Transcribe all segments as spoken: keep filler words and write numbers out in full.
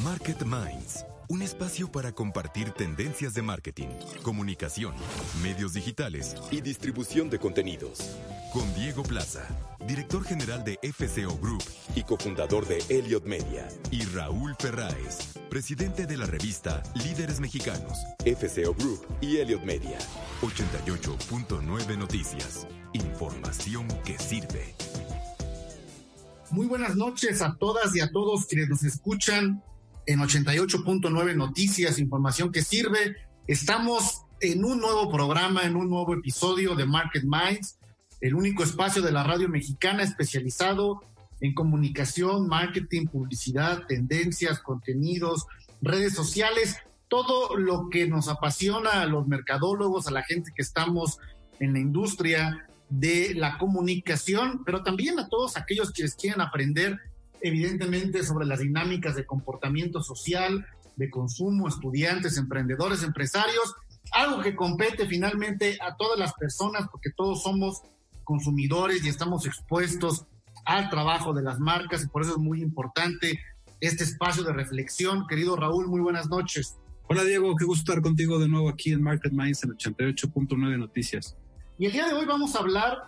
Market Minds, un espacio para compartir tendencias de marketing, comunicación, medios digitales y distribución de contenidos. Con Diego Plaza, director general de F C O Group y cofundador de Elliott Media, y Raúl Ferráez, presidente de la revista Líderes Mexicanos, F C O Group y Elliott Media. ochenta y ocho punto nueve Noticias. Información que sirve. Muy buenas noches a todas y a todos quienes nos escuchan en ochenta y ocho punto nueve Noticias, información que sirve. Estamos en un nuevo programa, en un nuevo episodio de Market Minds, el único espacio de la radio mexicana especializado en comunicación, marketing, publicidad, tendencias, contenidos, redes sociales, todo lo que nos apasiona a los mercadólogos, a la gente que estamos en la industria de la comunicación, pero también a todos aquellos quienes quieren aprender evidentemente sobre las dinámicas de comportamiento social, de consumo, estudiantes, emprendedores, empresarios, algo que compete finalmente a todas las personas porque todos somos consumidores y estamos expuestos al trabajo de las marcas y por eso es muy importante este espacio de reflexión. Querido Raúl, muy buenas noches. Hola Diego, qué gusto estar contigo de nuevo aquí en Market Minds en ochenta y ocho punto nueve Noticias. Y el día de hoy vamos a hablar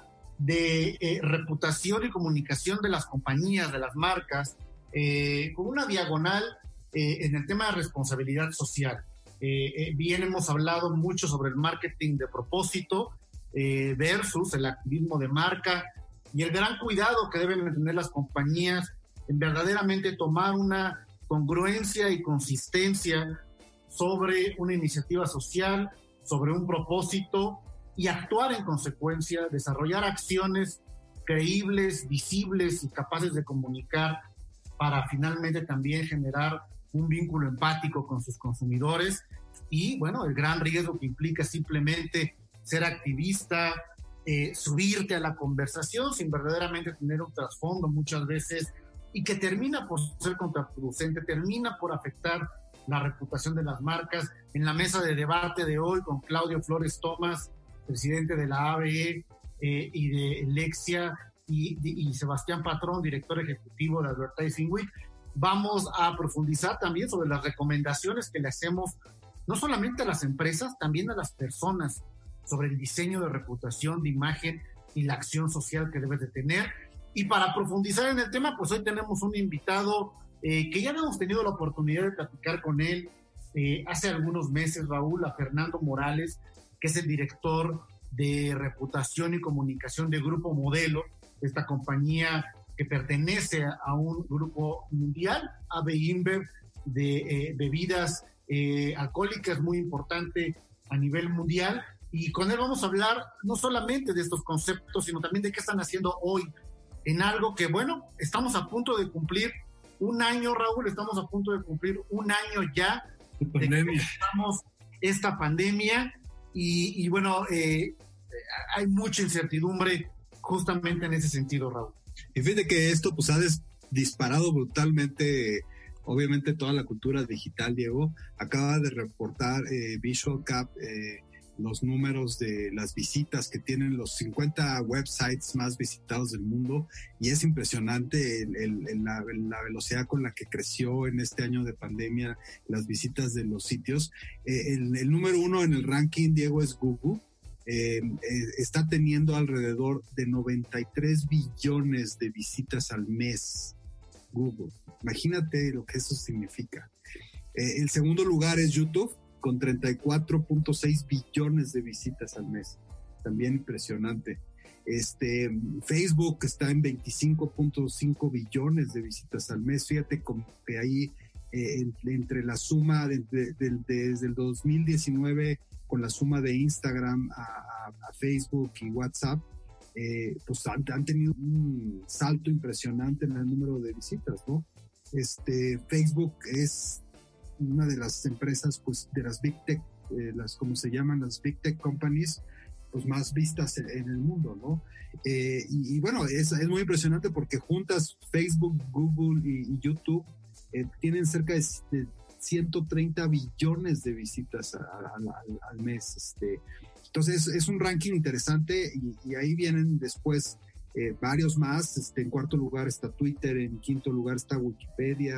de eh, reputación y comunicación de las compañías, de las marcas, eh, con una diagonal eh, en el tema de responsabilidad social. Eh, eh, bien hemos hablado mucho sobre el marketing de propósito eh, versus el activismo de marca y el gran cuidado que deben tener las compañías en verdaderamente tomar una congruencia y consistencia sobre una iniciativa social, sobre un propósito y actuar en consecuencia, desarrollar acciones creíbles, visibles y capaces de comunicar para finalmente también generar un vínculo empático con sus consumidores y, bueno, el gran riesgo que implica simplemente ser activista, eh, subirte a la conversación sin verdaderamente tener un trasfondo muchas veces y que termina por ser contraproducente, termina por afectar la reputación de las marcas. En la mesa de debate de hoy con Claudio Flores Tomás, presidente de la A B E eh, y de Lexia, y, y Sebastián Patrón, director ejecutivo de Advertising Week, vamos a profundizar también sobre las recomendaciones que le hacemos no solamente a las empresas, también a las personas, sobre el diseño de reputación, de imagen y la acción social que debes de tener. Y para profundizar en el tema, pues hoy tenemos un invitado eh, que ya hemos tenido la oportunidad de platicar con él eh, hace algunos meses, Raúl, a Fernando Morales, que es el director de reputación y comunicación de Grupo Modelo, esta compañía que pertenece a un grupo mundial, A B InBev, de eh, bebidas eh, alcohólicas, muy importante a nivel mundial. Y con él vamos a hablar no solamente de estos conceptos, sino también de qué están haciendo hoy en algo que, bueno, estamos a punto de cumplir un año, Raúl, estamos a punto de cumplir un año ya de que empezamos esta pandemia. Y, y bueno, eh, hay mucha incertidumbre justamente en ese sentido, Raúl. Y fíjate que esto pues ha des- disparado brutalmente, obviamente, toda la cultura digital, Diego. Acaba de reportar eh, Visual Cap eh, los números de las visitas que tienen los cincuenta websites más visitados del mundo y es impresionante el, el, el, la, la velocidad con la que creció en este año de pandemia las visitas de los sitios. Eh, el, el número uno en el ranking, Diego, es Google. Eh, eh, está teniendo alrededor de noventa y tres billones de visitas al mes. Google. Imagínate lo que eso significa. Eh, el segundo lugar es YouTube, con treinta y cuatro punto seis billones de visitas al mes. También impresionante. Este, Facebook está en veinticinco punto cinco billones de visitas al mes. Fíjate como que ahí, eh, entre la suma de, de, de, de, desde el dos mil diecinueve, con la suma de Instagram a, a, a Facebook y WhatsApp, eh, pues han, han tenido un salto impresionante en el número de visitas, ¿no? Este, Facebook es una de las empresas, pues, de las Big Tech, eh, las, como se llaman, las Big Tech Companies, pues, más vistas en, en el mundo, ¿no? Eh, y, y bueno, es, es muy impresionante porque juntas Facebook, Google y, y YouTube eh, tienen cerca de, de ciento treinta billones de visitas a, a, al, al mes. Este. Entonces, es un ranking interesante y, y ahí vienen después eh, varios más. Este, en cuarto lugar está Twitter, en quinto lugar está Wikipedia,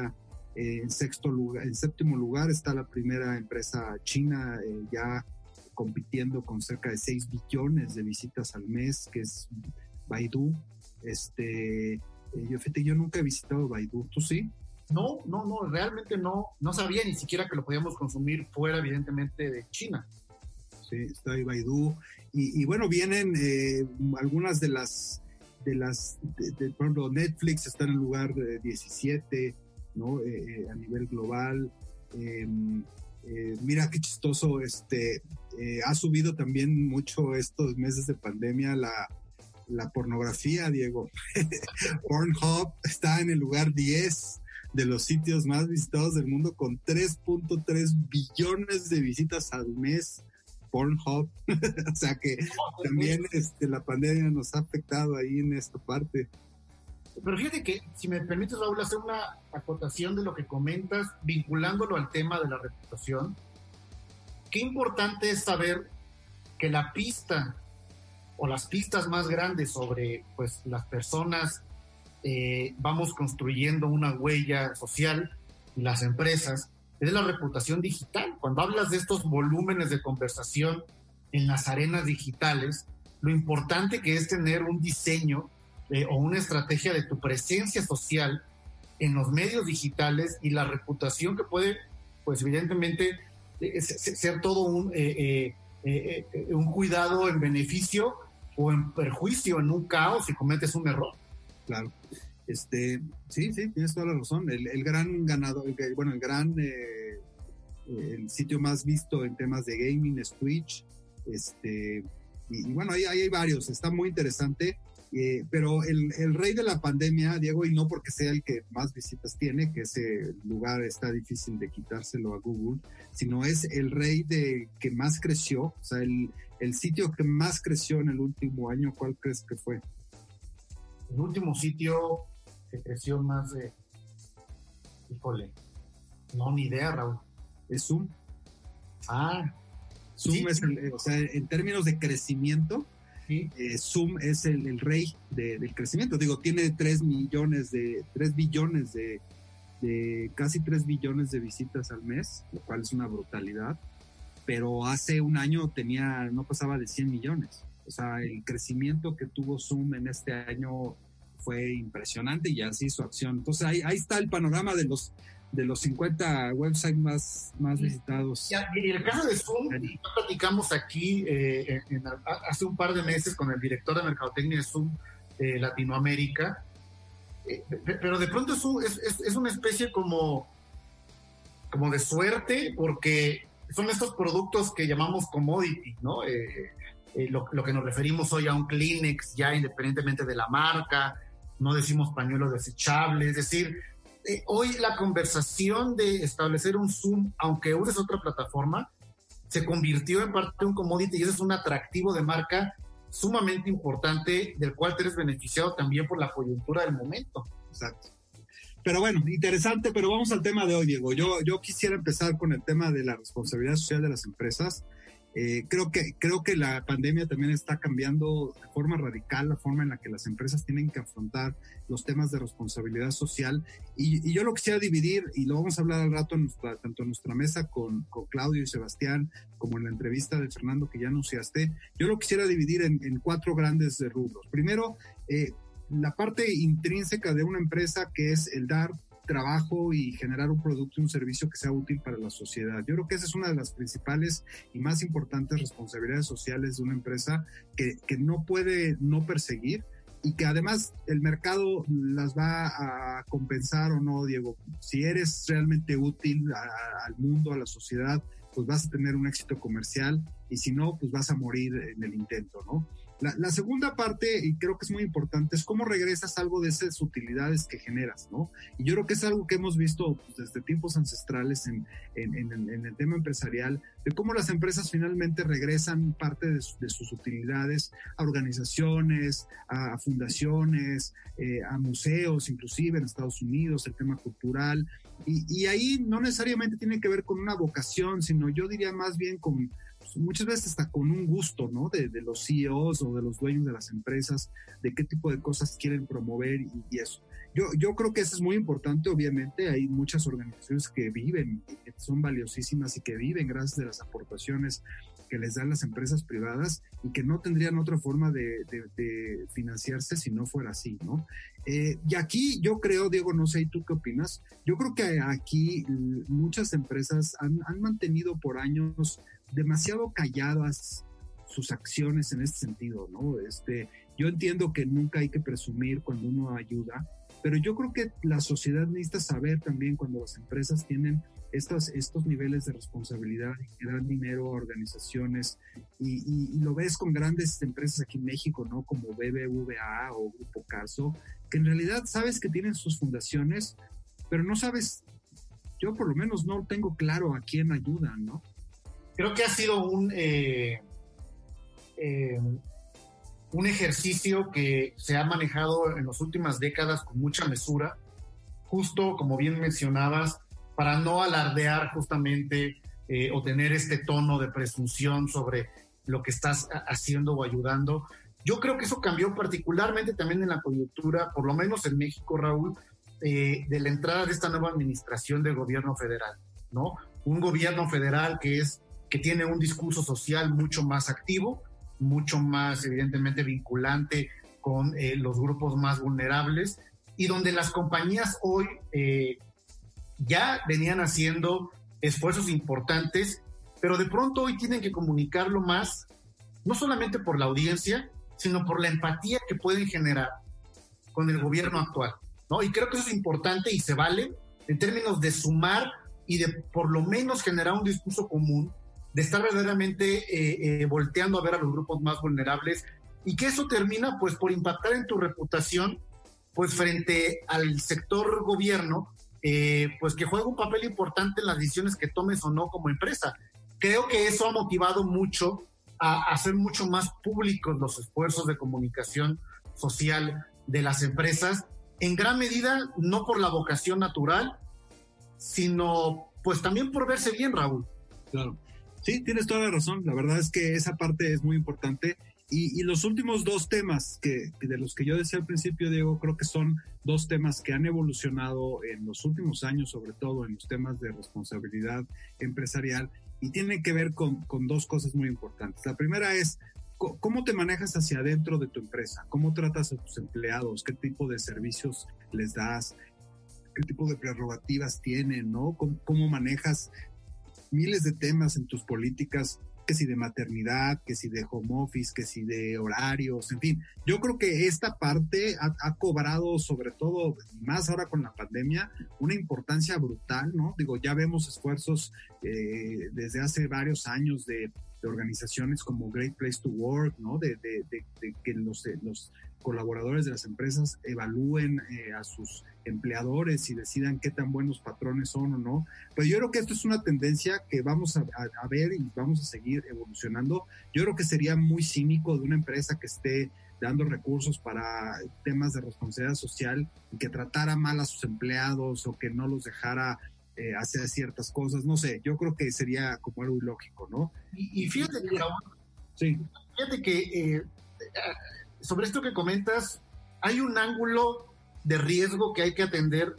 Eh, en sexto lugar, en séptimo lugar está la primera empresa china eh, ya compitiendo con cerca de seis billones de visitas al mes, que es Baidu. Este, eh, yo, fíjate, yo nunca he visitado Baidu, ¿tú sí? No, no, no, realmente no, no sabía ni siquiera que lo podíamos consumir fuera, evidentemente, de China. Sí, está ahí Baidu. Y, y bueno, vienen eh, algunas de las, de las de, de, por ejemplo, Netflix está en el lugar de diecisiete, ¿no? Eh, a nivel global. Eh, eh, mira qué chistoso, este, eh, ha subido también mucho estos meses de pandemia la, la pornografía, Diego. Pornhub está en el lugar diez de los sitios más visitados del mundo con tres punto tres billones de visitas al mes. Pornhub. O sea que también este, la pandemia nos ha afectado ahí en esta parte. Pero fíjate que, si me permites, Raúl, hacer una acotación de lo que comentas, vinculándolo al tema de la reputación. Qué importante es saber que la pista o las pistas más grandes sobre, pues, las personas, eh, vamos construyendo una huella social, y las empresas, es la reputación digital. Cuando hablas de estos volúmenes de conversación en las arenas digitales, lo importante que es tener un diseño eh, o una estrategia de tu presencia social en los medios digitales, y la reputación que puede, pues evidentemente, eh, ser todo un, eh, eh, eh, un cuidado en beneficio o en perjuicio, en un caos, si cometes un error. Claro. Este, sí, sí, tienes toda la razón. El, el gran ganador, el, bueno, el gran eh, el sitio más visto en temas de gaming es Twitch. Este, y, y bueno, ahí, ahí hay varios, está muy interesante. Eh, pero el, el rey de la pandemia, Diego, y no porque sea el que más visitas tiene, que ese lugar está difícil de quitárselo a Google, sino es el rey de que más creció, o sea, el, el sitio que más creció en el último año. ¿Cuál crees que fue? El último sitio que creció más de... Híjole, no, ni idea, Raúl. Es Zoom. Ah. Zoom sí. es, el, o sea, en términos de crecimiento, sí. eh, Zoom es el, el rey de, del crecimiento. Digo, tiene tres millones de, tres billones de, de, casi tres billones de visitas al mes, lo cual es una brutalidad. Pero hace un año tenía, no pasaba de cien millones. O sea, el crecimiento que tuvo Zoom en este año fue impresionante, y así su acción. Entonces ahí, ahí está el panorama de los de los cincuenta websites más, más visitados. Y el caso de Zoom, ya platicamos aquí eh, en, en, hace un par de meses con el director de mercadotecnia de Zoom eh, Latinoamérica, eh, pero de pronto es, un, es, es, es una especie como, como de suerte, porque son estos productos que llamamos commodity, ¿no? Eh, eh, lo, lo que nos referimos hoy a un Kleenex, ya independientemente de la marca, no decimos pañuelo desechable, es decir, eh, hoy la conversación de establecer un Zoom, aunque uses otra plataforma, se convirtió en parte de un commodity, y eso es un atractivo de marca sumamente importante, del cual te eres beneficiado también por la coyuntura del momento. Exacto. Pero bueno, interesante, pero vamos al tema de hoy, Diego. Yo, yo quisiera empezar con el tema de la responsabilidad social de las empresas. Eh, creo que, creo que la pandemia también está cambiando de forma radical la forma en la que las empresas tienen que afrontar los temas de responsabilidad social, y, y yo lo quisiera dividir, y lo vamos a hablar al rato en nuestra, tanto en nuestra mesa con, con Claudio y Sebastián, como en la entrevista de Fernando que ya anunciaste. Yo lo quisiera dividir en, en cuatro grandes rubros. Primero, eh, la parte intrínseca de una empresa, que es el dar trabajo y generar un producto y un servicio que sea útil para la sociedad. Yo creo que esa es una de las principales y más importantes responsabilidades sociales de una empresa, que, que no puede no perseguir, y que además el mercado las va a compensar o no, Diego. Si eres realmente útil a, al mundo, a la sociedad, pues vas a tener un éxito comercial, y si no, pues vas a morir en el intento, ¿no? La, la segunda parte, y creo que es muy importante, es cómo regresas algo de esas utilidades que generas, ¿no? Y yo creo que es algo que hemos visto pues, desde tiempos ancestrales en, en, en, en el tema empresarial, de cómo las empresas finalmente regresan parte de, de sus utilidades a organizaciones, a, a fundaciones, eh, a museos, inclusive en Estados Unidos, el tema cultural. Y, y ahí no necesariamente tiene que ver con una vocación, sino yo diría más bien con... muchas veces hasta con un gusto, ¿no? De, de los C E Os o de los dueños de las empresas, de qué tipo de cosas quieren promover y, y eso. yo, yo creo que eso es muy importante, obviamente. Hay muchas organizaciones que viven, que son valiosísimas y que viven gracias a las aportaciones que les dan las empresas privadas y que no tendrían otra forma de, de, de financiarse si no fuera así, ¿no? Eh, y aquí yo creo, Diego, no sé, ¿y tú qué opinas? Yo creo que aquí muchas empresas han, han mantenido por años demasiado calladas sus acciones en este sentido, ¿no? Este, yo entiendo que nunca hay que presumir cuando uno ayuda, pero yo creo que la sociedad necesita saber también cuando las empresas tienen estos, estos niveles de responsabilidad y que dan dinero a organizaciones y, y, y lo ves con grandes empresas aquí en México, ¿no? Como B B V A o Grupo Carso, que en realidad sabes que tienen sus fundaciones, pero no sabes, yo por lo menos no tengo claro a quién ayudan, ¿no? Creo que ha sido un... Eh... Eh, un ejercicio que se ha manejado en las últimas décadas con mucha mesura, justo como bien mencionabas, para no alardear justamente eh, o tener este tono de presunción sobre lo que estás haciendo o ayudando. Yo creo que eso cambió particularmente también en la coyuntura, por lo menos en México, Raúl, eh, de la entrada de esta nueva administración del gobierno federal, ¿no? Un gobierno federal que, es, que tiene un discurso social mucho más activo, mucho más evidentemente vinculante con eh, los grupos más vulnerables y donde las compañías hoy eh, ya venían haciendo esfuerzos importantes, pero de pronto hoy tienen que comunicarlo más, no solamente por la audiencia, sino por la empatía que pueden generar con el gobierno actual, ¿no? Y creo que eso es importante y se vale en términos de sumar y de por lo menos generar un discurso común, de estar verdaderamente eh, eh, volteando a ver a los grupos más vulnerables y que eso termina pues por impactar en tu reputación pues frente al sector gobierno, eh, pues que juega un papel importante en las decisiones que tomes o no como empresa. Creo que eso ha motivado mucho a hacer mucho más públicos los esfuerzos de comunicación social de las empresas, en gran medida no por la vocación natural, sino pues también por verse bien, Raúl. Claro. Sí, tienes toda la razón. La verdad es que esa parte es muy importante. Y, y los últimos dos temas que, de los que yo decía al principio, Diego, creo que son dos temas que han evolucionado en los últimos años, sobre todo en los temas de responsabilidad empresarial, y tienen que ver con, con dos cosas muy importantes. La primera es cómo te manejas hacia adentro de tu empresa, cómo tratas a tus empleados, qué tipo de servicios les das, qué tipo de prerrogativas tienen, ¿no? Cómo, cómo manejas miles de temas en tus políticas, que si de maternidad, que si de home office, que si de horarios, en fin. Yo creo que esta parte ha, ha cobrado, sobre todo, más ahora con la pandemia, una importancia brutal, ¿no? Digo, ya vemos esfuerzos eh, desde hace varios años de, de organizaciones como Great Place to Work, ¿no? De, de, de, de que los, los colaboradores de las empresas evalúen eh, a sus empleadores y decidan qué tan buenos patrones son o no. Pero yo creo que esto es una tendencia que vamos a, a, a ver y vamos a seguir evolucionando. Yo creo que sería muy cínico de una empresa que esté dando recursos para temas de responsabilidad social y que tratara mal a sus empleados o que no los dejara eh, hacer ciertas cosas. No sé, yo creo que sería como algo ilógico, ¿no? Y, y fíjate que, sí. fíjate que eh, sobre esto que comentas, hay un ángulo de riesgo que hay que atender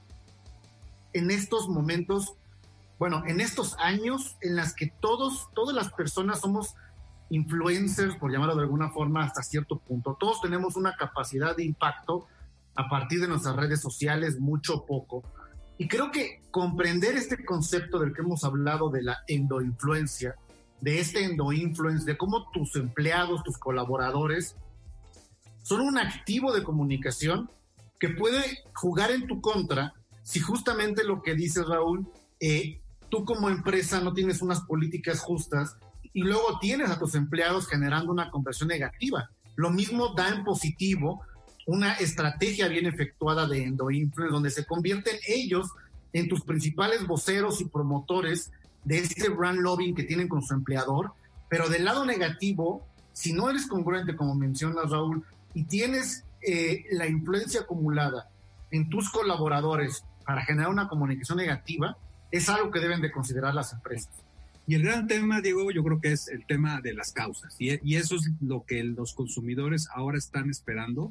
en estos momentos, bueno, en estos años en las que todos, todas las personas somos influencers, por llamarlo de alguna forma, hasta cierto punto. Todos tenemos una capacidad de impacto a partir de nuestras redes sociales, mucho o poco. Y creo que comprender este concepto del que hemos hablado de la endoinfluencia, de este endoinfluence, de cómo tus empleados, tus colaboradores son un activo de comunicación que puede jugar en tu contra si justamente lo que dices, Raúl, eh, tú como empresa no tienes unas políticas justas y luego tienes a tus empleados generando una conversión negativa. Lo mismo da en positivo una estrategia bien efectuada de endoinfluence, donde se convierten ellos en tus principales voceros y promotores de este brand lobbying que tienen con su empleador. Pero del lado negativo, si no eres congruente, como mencionas, Raúl, y tienes eh, la influencia acumulada en tus colaboradores para generar una comunicación negativa, es algo que deben de considerar las empresas. Y el gran tema, Diego, yo creo que es el tema de las causas. Y, y eso es lo que los consumidores ahora están esperando.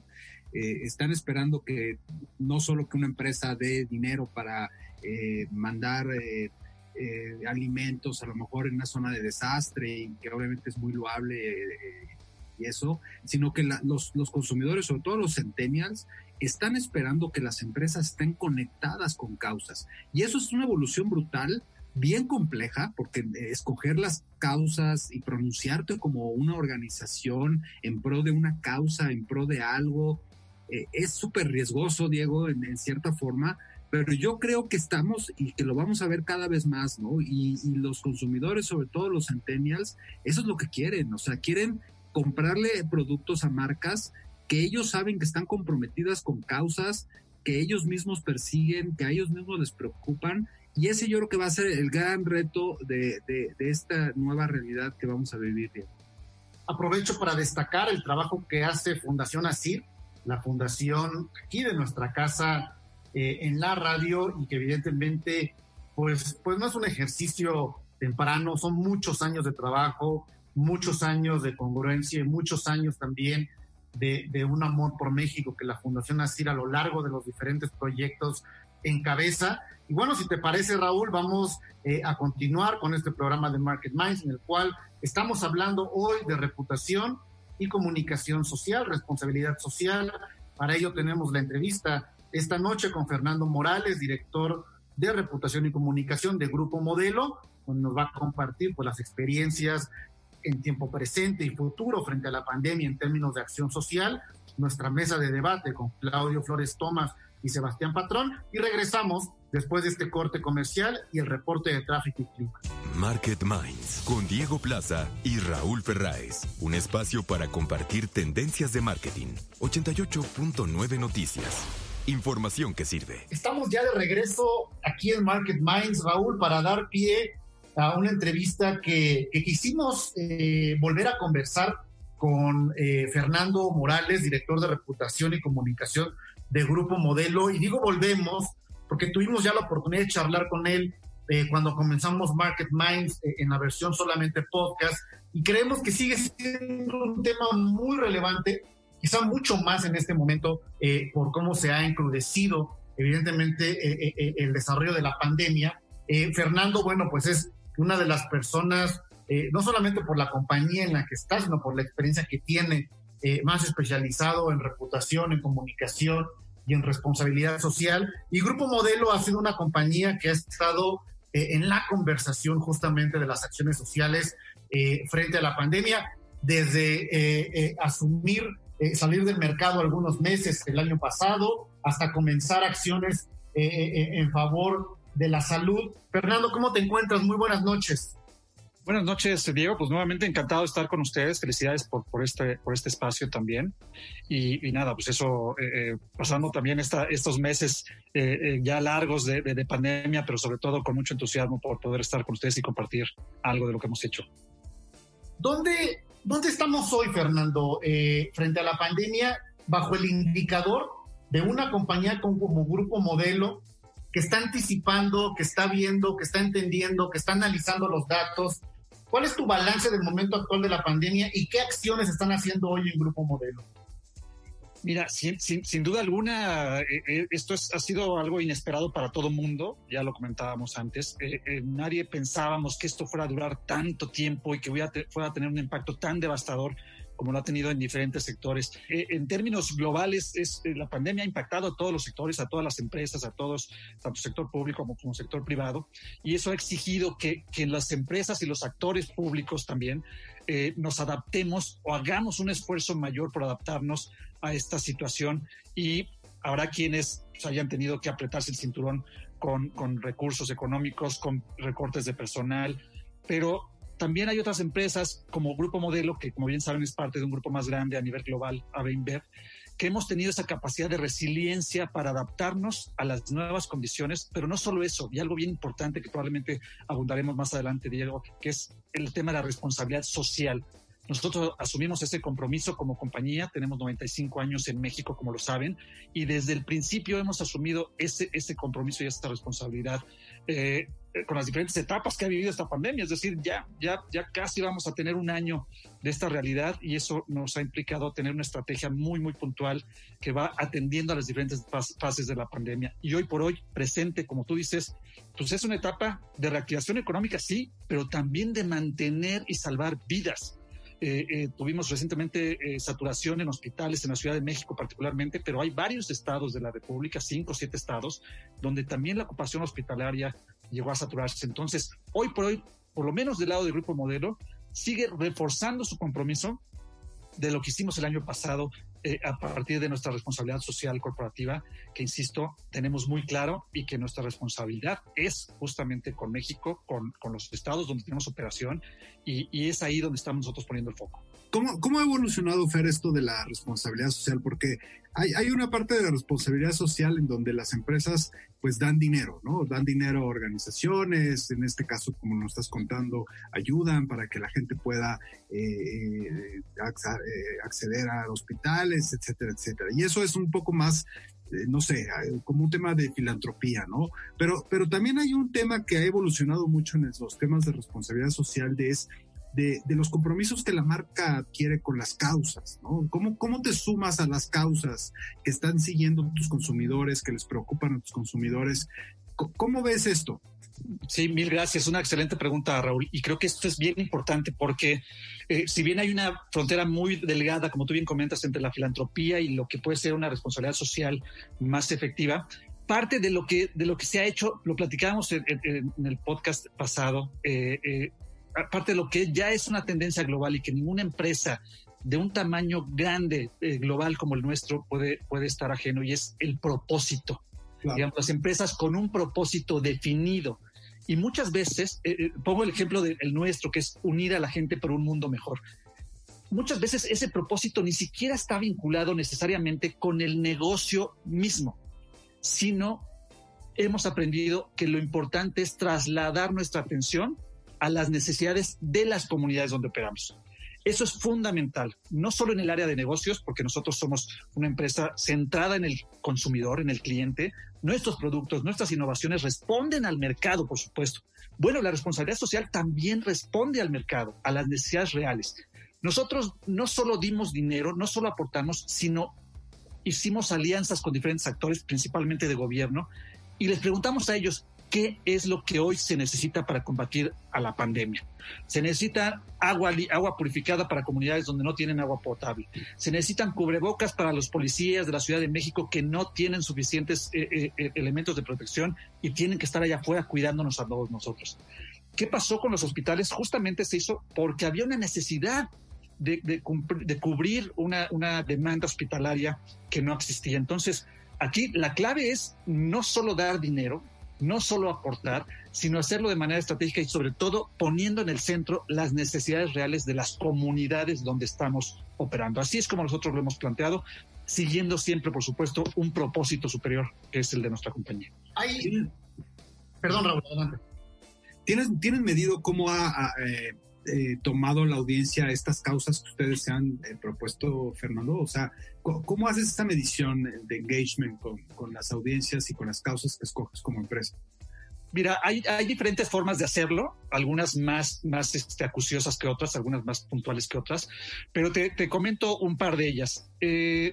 eh, están esperando que no solo que una empresa dé dinero para eh, mandar eh, eh, alimentos a lo mejor en una zona de desastre, y que obviamente es muy loable eh, y eso, sino que la, los, los consumidores, sobre todo los centennials, están esperando que las empresas estén conectadas con causas. Y eso es una evolución brutal, bien compleja, porque escoger las causas y pronunciarte como una organización en pro de una causa, en pro de algo, eh, es súper riesgoso, Diego, en, en cierta forma, pero yo creo que estamos y que lo vamos a ver cada vez más, ¿no? Y, y los consumidores, sobre todo los centennials, eso es lo que quieren, o sea, quieren comprarle productos a marcas que ellos saben que están comprometidas con causas que ellos mismos persiguen, que a ellos mismos les preocupan, y ese yo creo que va a ser el gran reto de, de, de esta nueva realidad que vamos a vivir. Aprovecho para destacar el trabajo que hace Fundación ASIR, la fundación aquí de nuestra casa eh, en la radio, y que evidentemente pues, pues no es un ejercicio temprano, son muchos años de trabajo, muchos años de congruencia y muchos años también de, de un amor por México que la Fundación ASIR a lo largo de los diferentes proyectos encabeza. Y bueno, si te parece, Raúl, vamos eh, a continuar con este programa de Market Minds, en el cual estamos hablando hoy de reputación y comunicación social, responsabilidad social. Para ello tenemos la entrevista esta noche con Fernando Morales, director de reputación y comunicación de Grupo Modelo, donde nos va a compartir pues, las experiencias en tiempo presente y futuro frente a la pandemia en términos de acción social. Nuestra mesa de debate con Claudio Flores Tomás y Sebastián Patrón, y regresamos después de este corte comercial y el reporte de tráfico y clima. Market Minds con Diego Plaza y Raúl Ferráez, un espacio para compartir tendencias de marketing. ochenta y ocho punto nueve Noticias, información que sirve. Estamos ya de regreso aquí en Market Minds, Raúl, para dar pie a una entrevista que, que quisimos eh, volver a conversar con eh, Fernando Morales, director de reputación y comunicación de Grupo Modelo. Y digo volvemos porque tuvimos ya la oportunidad de charlar con él eh, cuando comenzamos Market Minds eh, en la versión solamente podcast, y creemos que sigue siendo un tema muy relevante, quizá mucho más en este momento eh, por cómo se ha encrudecido evidentemente eh, eh, el desarrollo de la pandemia. Eh, Fernando, bueno, pues es una de las personas, eh, no solamente por la compañía en la que está, sino por la experiencia que tiene, eh, más especializado en reputación, en comunicación y en responsabilidad social. Y Grupo Modelo ha sido una compañía que ha estado eh, en la conversación justamente de las acciones sociales eh, frente a la pandemia, desde eh, eh, asumir, eh, salir del mercado algunos meses el año pasado, hasta comenzar acciones eh, eh, en favor de la salud. Fernando, ¿cómo te encuentras? Muy buenas noches. Buenas noches, Diego. Pues nuevamente encantado de estar con ustedes. Felicidades por, por, este, por este espacio también. Y, y nada, pues eso, eh, eh, pasando también esta, estos meses eh, eh, ya largos de, de, de pandemia, pero sobre todo con mucho entusiasmo por poder estar con ustedes y compartir algo de lo que hemos hecho. ¿Dónde, dónde estamos hoy, Fernando, eh, frente a la pandemia, bajo el indicador de una compañía como, como Grupo Modelo, que está anticipando, que está viendo, que está entendiendo, que está analizando los datos? ¿Cuál es tu balance del momento actual de la pandemia y qué acciones están haciendo hoy en Grupo Modelo? Mira, sin, sin, sin duda alguna, eh, esto es, ha sido algo inesperado para todo el mundo, ya lo comentábamos antes. Eh, eh, nadie pensábamos que esto fuera a durar tanto tiempo y que fuera a, te, fuera a tener un impacto tan devastador como lo ha tenido en diferentes sectores. Eh, en términos globales, es, eh, la pandemia ha impactado a todos los sectores, a todas las empresas, a todos, tanto sector público como, como sector privado, y eso ha exigido que, que las empresas y los actores públicos también eh, nos adaptemos o hagamos un esfuerzo mayor por adaptarnos a esta situación, y habrá quienes pues, hayan tenido que apretarse el cinturón con, con recursos económicos, con recortes de personal, pero también hay otras empresas como Grupo Modelo, que como bien saben es parte de un grupo más grande a nivel global, A B InBev, que hemos tenido esa capacidad de resiliencia para adaptarnos a las nuevas condiciones, pero no solo eso, y algo bien importante que probablemente abundaremos más adelante, Diego, que es el tema de la responsabilidad social. Nosotros asumimos ese compromiso como compañía, tenemos noventa y cinco años en México, como lo saben, y desde el principio hemos asumido ese, ese compromiso y esta responsabilidad. Eh, con las diferentes etapas que ha vivido esta pandemia. Es decir, ya, ya, ya casi vamos a tener un año de esta realidad y eso nos ha implicado tener una estrategia muy, muy puntual que va atendiendo a las diferentes fases de la pandemia. Y hoy por hoy, presente, como tú dices, pues es una etapa de reactivación económica, sí, pero también de mantener y salvar vidas. Eh, eh, tuvimos recientemente eh, saturación en hospitales en la Ciudad de México particularmente, pero hay varios estados de la República, cinco o siete estados, donde también la ocupación hospitalaria llegó a saturarse. Entonces, hoy por hoy, por lo menos del lado del Grupo Modelo, sigue reforzando su compromiso de lo que hicimos el año pasado eh, a partir de nuestra responsabilidad social corporativa, que insisto, tenemos muy claro y que nuestra responsabilidad es justamente con México, con, con los estados donde tenemos operación y, y es ahí donde estamos nosotros poniendo el foco. ¿Cómo, ¿Cómo ha evolucionado, Fer, esto de la responsabilidad social? Porque hay, hay una parte de la responsabilidad social en donde las empresas pues dan dinero, ¿no? Dan dinero a organizaciones, en este caso, como nos estás contando, ayudan para que la gente pueda eh, acceder a hospitales, etcétera, etcétera. Y eso es un poco más, eh, no sé, como un tema de filantropía, ¿no? Pero, pero también hay un tema que ha evolucionado mucho en los temas de responsabilidad social, de es De, de los compromisos que la marca adquiere con las causas, ¿no? ¿Cómo, ¿Cómo te sumas a las causas que están siguiendo tus consumidores, que les preocupan a tus consumidores? ¿Cómo ves esto? Sí, mil gracias. Una excelente pregunta, Raúl. Y creo que esto es bien importante porque eh, si bien hay una frontera muy delgada, como tú bien comentas, entre la filantropía y lo que puede ser una responsabilidad social más efectiva, parte de lo que, de lo que se ha hecho, lo platicábamos en, en, en el podcast pasado, eh, eh, parte de lo que ya es una tendencia global y que ninguna empresa de un tamaño grande eh, global como el nuestro puede, puede estar ajeno, y es el propósito. Claro. Digamos, las empresas con un propósito definido. Y muchas veces, eh, pongo el ejemplo del nuestro, que es unir a la gente por un mundo mejor. Muchas veces ese propósito ni siquiera está vinculado necesariamente con el negocio mismo, sino hemos aprendido que lo importante es trasladar nuestra atención a las necesidades de las comunidades donde operamos. Eso es fundamental, no solo en el área de negocios, porque nosotros somos una empresa centrada en el consumidor, en el cliente. Nuestros productos, nuestras innovaciones responden al mercado, por supuesto. Bueno, la responsabilidad social también responde al mercado, a las necesidades reales. Nosotros no solo dimos dinero, no solo aportamos, sino hicimos alianzas con diferentes actores, principalmente de gobierno, y les preguntamos a ellos, ¿qué es lo que hoy se necesita para combatir a la pandemia? Se necesita agua, agua purificada para comunidades donde no tienen agua potable. Se necesitan cubrebocas para los policías de la Ciudad de México que no tienen suficientes eh, eh, elementos de protección y tienen que estar allá afuera cuidándonos a todos nosotros. ¿Qué pasó con los hospitales? Justamente se hizo porque había una necesidad de, de, de cubrir una, una demanda hospitalaria que no existía. Entonces, aquí la clave es no solo dar dinero, no solo aportar, sino hacerlo de manera estratégica y sobre todo poniendo en el centro las necesidades reales de las comunidades donde estamos operando. Así es como nosotros lo hemos planteado, siguiendo siempre, por supuesto, un propósito superior, que es el de nuestra compañía. Hay... Perdón, Raúl, adelante. ¿Tienes, ¿Tienes medido cómo ha, ha eh, eh, tomado la audiencia estas causas que ustedes se han eh, propuesto, Fernando? O sea, ¿cómo haces esta medición de engagement con, con las audiencias y con las causas que escoges como empresa? Mira, hay, hay diferentes formas de hacerlo, algunas más, más este, acuciosas que otras, algunas más puntuales que otras, pero te, te comento un par de ellas. Eh,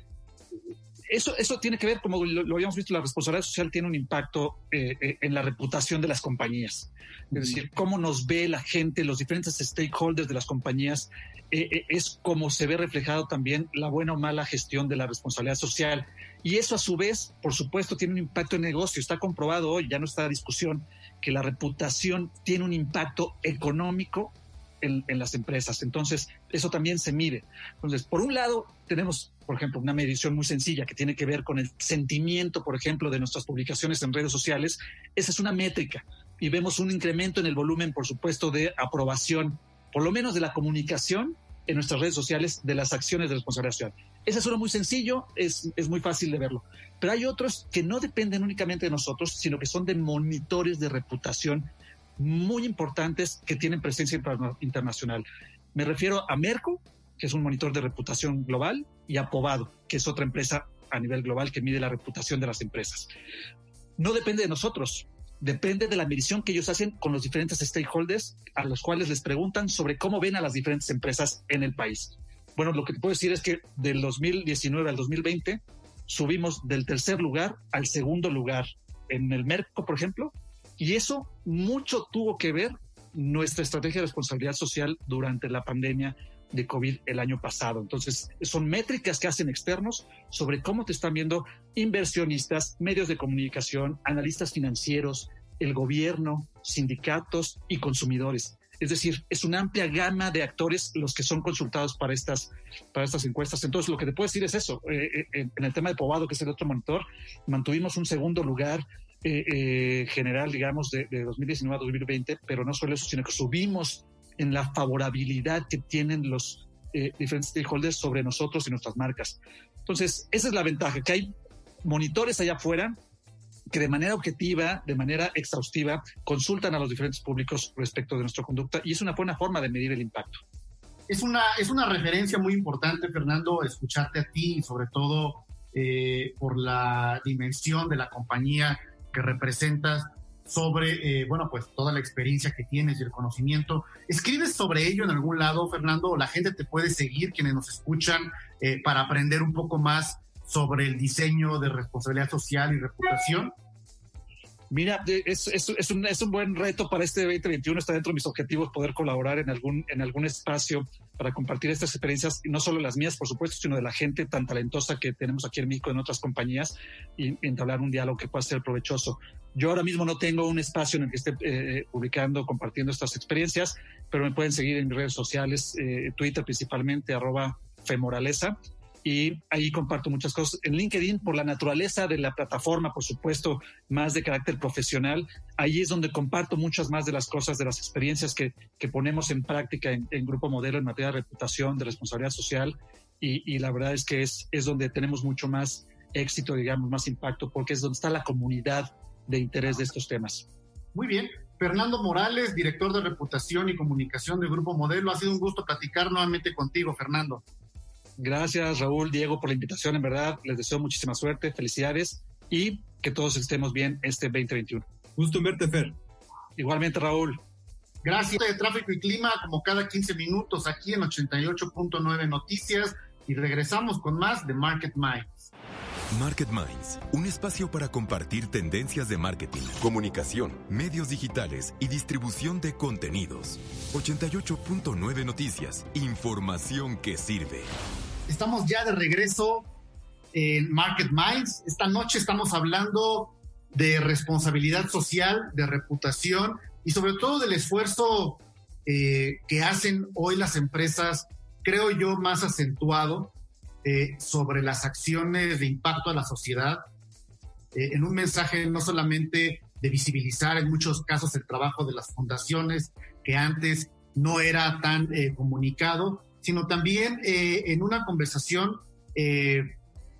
eso, eso tiene que ver, como lo, lo habíamos visto, la responsabilidad social tiene un impacto eh, eh, en la reputación de las compañías. Es decir, cómo nos ve la gente, los diferentes stakeholders de las compañías, eh, eh, es como se ve reflejado también la buena o mala gestión de la responsabilidad social. Y eso a su vez, por supuesto, tiene un impacto en negocio. Está comprobado hoy, ya no está en discusión, que la reputación tiene un impacto económico en, en las empresas. Entonces, eso también se mide. Entonces, por un lado, tenemos, por ejemplo, una medición muy sencilla que tiene que ver con el sentimiento, por ejemplo, de nuestras publicaciones en redes sociales. Esa es una métrica. Y vemos un incremento en el volumen, por supuesto, de aprobación, por lo menos de la comunicación en nuestras redes sociales de las acciones de responsabilidad social. Ese es uno muy sencillo, es, es muy fácil de verlo. Pero hay otros que no dependen únicamente de nosotros, sino que son de monitores de reputación muy importantes que tienen presencia internacional. Me refiero a Merco, que es un monitor de reputación global, y a Povado, que es otra empresa a nivel global que mide la reputación de las empresas. No depende de nosotros. depende de la medición que ellos hacen con los diferentes stakeholders a los cuales les preguntan sobre cómo ven a las diferentes empresas en el país. Bueno, lo que te puedo decir es que del dos mil diecinueve al dos mil veinte subimos del tercer lugar al segundo lugar en el Merco, por ejemplo, y eso mucho tuvo que ver nuestra estrategia de responsabilidad social durante la pandemia de COVID el año pasado. Entonces, son métricas que hacen externos sobre cómo te están viendo inversionistas, medios de comunicación, analistas financieros, el gobierno, sindicatos y consumidores. Es decir, es una amplia gama de actores los que son consultados para estas, para estas encuestas. Entonces, lo que te puedo decir es eso. Eh, eh, en el tema de Povado, que es el otro monitor, mantuvimos un segundo lugar eh, eh, general, digamos, de, de dos mil diecinueve a dos mil veinte, pero no solo eso, sino que subimos en la favorabilidad que tienen los eh, diferentes stakeholders sobre nosotros y nuestras marcas. Entonces, esa es la ventaja, que hay monitores allá afuera que de manera objetiva, de manera exhaustiva, consultan a los diferentes públicos respecto de nuestra conducta, y es una buena forma de medir el impacto. Es una, es una referencia muy importante, Fernando, escucharte a ti, y sobre todo eh, por la dimensión de la compañía que representas, sobre, eh, bueno, pues toda la experiencia que tienes y el conocimiento. ¿Escribes sobre ello en algún lado, Fernando? ¿O la gente te puede seguir, quienes nos escuchan, eh, para aprender un poco más sobre el diseño de responsabilidad social y reputación? Mira, es, es, es, un, es un buen reto para este veinte veintiuno. Está dentro de mis objetivos poder colaborar en algún, en algún espacio para compartir estas experiencias, y no solo las mías, por supuesto, sino de la gente tan talentosa que tenemos aquí en México, en otras compañías, y, y entablar un diálogo que pueda ser provechoso. Yo ahora mismo no tengo un espacio en el que esté eh, publicando, compartiendo estas experiencias, pero me pueden seguir en mis redes sociales, eh, Twitter principalmente, arroba Femoraleza. Y ahí comparto muchas cosas. En LinkedIn, por la naturaleza de la plataforma, por supuesto, más de carácter profesional, ahí es donde comparto muchas más de las cosas, de las experiencias que, que ponemos en práctica en, en Grupo Modelo en materia de reputación, de responsabilidad social, y, y la verdad es que es, es donde tenemos mucho más éxito, digamos, más impacto, porque es donde está la comunidad de interés de estos temas. Muy bien. Fernando Morales, director de reputación y comunicación de Grupo Modelo, ha sido un gusto platicar nuevamente contigo, Fernando. Gracias, Raúl, Diego, por la invitación. En verdad, les deseo muchísima suerte, felicidades, y que todos estemos bien este veinte veintiuno. Gusto en verte, Fer. Igualmente, Raúl. Gracias. De Tráfico y Clima, como cada quince minutos, aquí en ochenta y ocho punto nueve Noticias, y regresamos con más de Market Minds. Market Minds, un espacio para compartir tendencias de marketing, comunicación, medios digitales y distribución de contenidos. ochenta y ocho punto nueve Noticias, información que sirve. Estamos ya de regreso en Market Minds. Esta noche estamos hablando de responsabilidad social, de reputación y sobre todo del esfuerzo eh, que hacen hoy las empresas, creo yo, más acentuado eh, sobre las acciones de impacto a la sociedad, eh, en un mensaje no solamente de visibilizar en muchos casos el trabajo de las fundaciones, que antes no era tan eh, comunicado, sino también eh, en una conversación eh,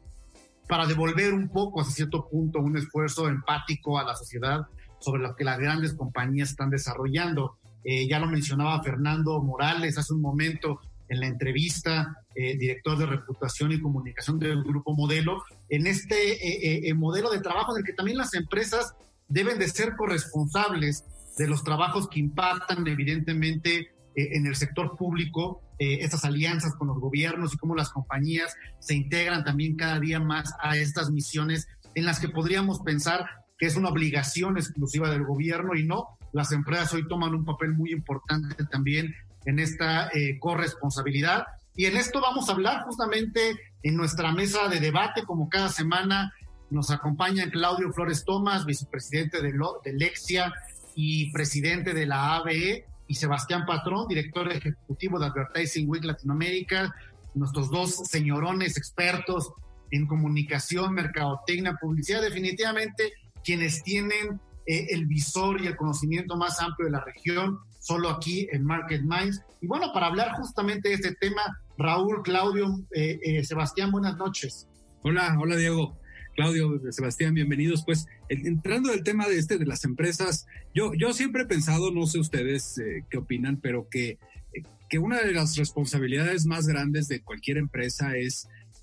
para devolver un poco, hasta cierto punto, un esfuerzo empático a la sociedad sobre lo que las grandes compañías están desarrollando. Eh, ya lo mencionaba Fernando Morales hace un momento en la entrevista, eh, director de reputación y comunicación del Grupo Modelo, en este eh, eh, modelo de trabajo en el que también las empresas deben de ser corresponsables de los trabajos que impactan evidentemente eh, en el sector público, eh, estas alianzas con los gobiernos y cómo las compañías se integran también cada día más a estas misiones en las que podríamos pensar que es una obligación exclusiva del gobierno, y no, las empresas hoy toman un papel muy importante también en esta eh, corresponsabilidad. Y en esto vamos a hablar justamente en nuestra mesa de debate, como cada semana. Nos acompaña Claudio Flores Tomás, vicepresidente de, Lo, de Lexia y presidente de la A B E, y Sebastián Patrón, director ejecutivo de Advertising Week Latinoamérica, nuestros dos señorones expertos en comunicación, mercadotecnia, publicidad, definitivamente quienes tienen eh, el visor y el conocimiento más amplio de la región, solo aquí en Market Minds. Y bueno, para hablar justamente de este tema, Raúl, Claudio, eh, eh, Sebastián, buenas noches. Hola, hola Diego. Claudio, Sebastián, bienvenidos. Pues entrando del tema de este de las empresas, yo, yo siempre he pensado, no sé ustedes eh, qué opinan, pero que, que una de las responsabilidades más grandes de cualquier empresa es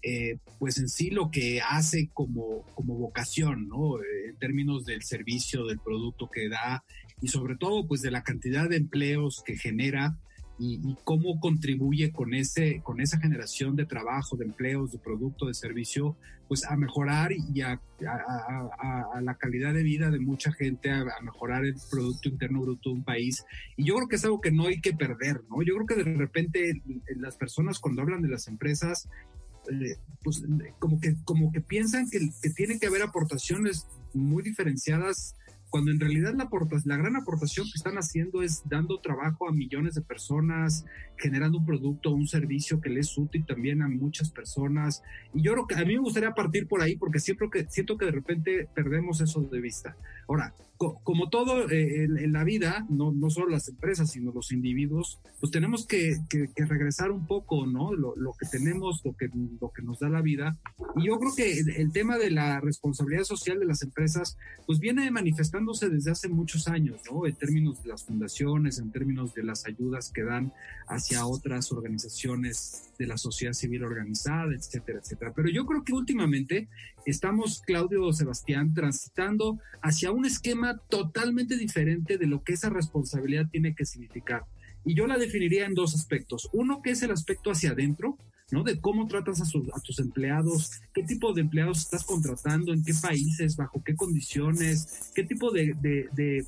eh, pues en sí lo que hace como, como vocación, ¿no? Eh, en términos del servicio, del producto que da y sobre todo pues de la cantidad de empleos que genera y, y cómo contribuye con, ese, con esa generación de trabajo, de empleos, de producto, de servicio, pues a mejorar y a, a, a, a la calidad de vida de mucha gente, a, a mejorar el Producto Interno Bruto de un país. Y yo creo que es algo que no hay que perder, ¿no? Yo creo que de repente las personas cuando hablan de las empresas, eh, pues como que, como que piensan que, que tiene que haber aportaciones muy diferenciadas, cuando en realidad la, la gran aportación que están haciendo es dando trabajo a millones de personas, generando un producto, un servicio que le es útil también a muchas personas. Y yo creo que a mí me gustaría partir por ahí porque siempre que, siento que de repente perdemos eso de vista. Ahora, co como todo eh, en, en la vida, no, no solo las empresas, sino los individuos, pues tenemos que, que, que regresar un poco, ¿no? Lo, lo que tenemos, lo que, lo que nos da la vida. Y yo creo que el, el tema de la responsabilidad social de las empresas, pues viene manifestándose desde hace muchos años, ¿no? En términos de las fundaciones, en términos de las ayudas que dan hacia otras organizaciones de la sociedad civil organizada, etcétera, etcétera. Pero yo creo que últimamente estamos, Claudio, Sebastián, transitando hacia un esquema totalmente diferente de lo que esa responsabilidad tiene que significar. Y yo la definiría en dos aspectos. Uno, que es el aspecto hacia adentro, ¿no? De cómo tratas a, su, a tus empleados, qué tipo de empleados estás contratando, en qué países, bajo qué condiciones, qué tipo de, de, de,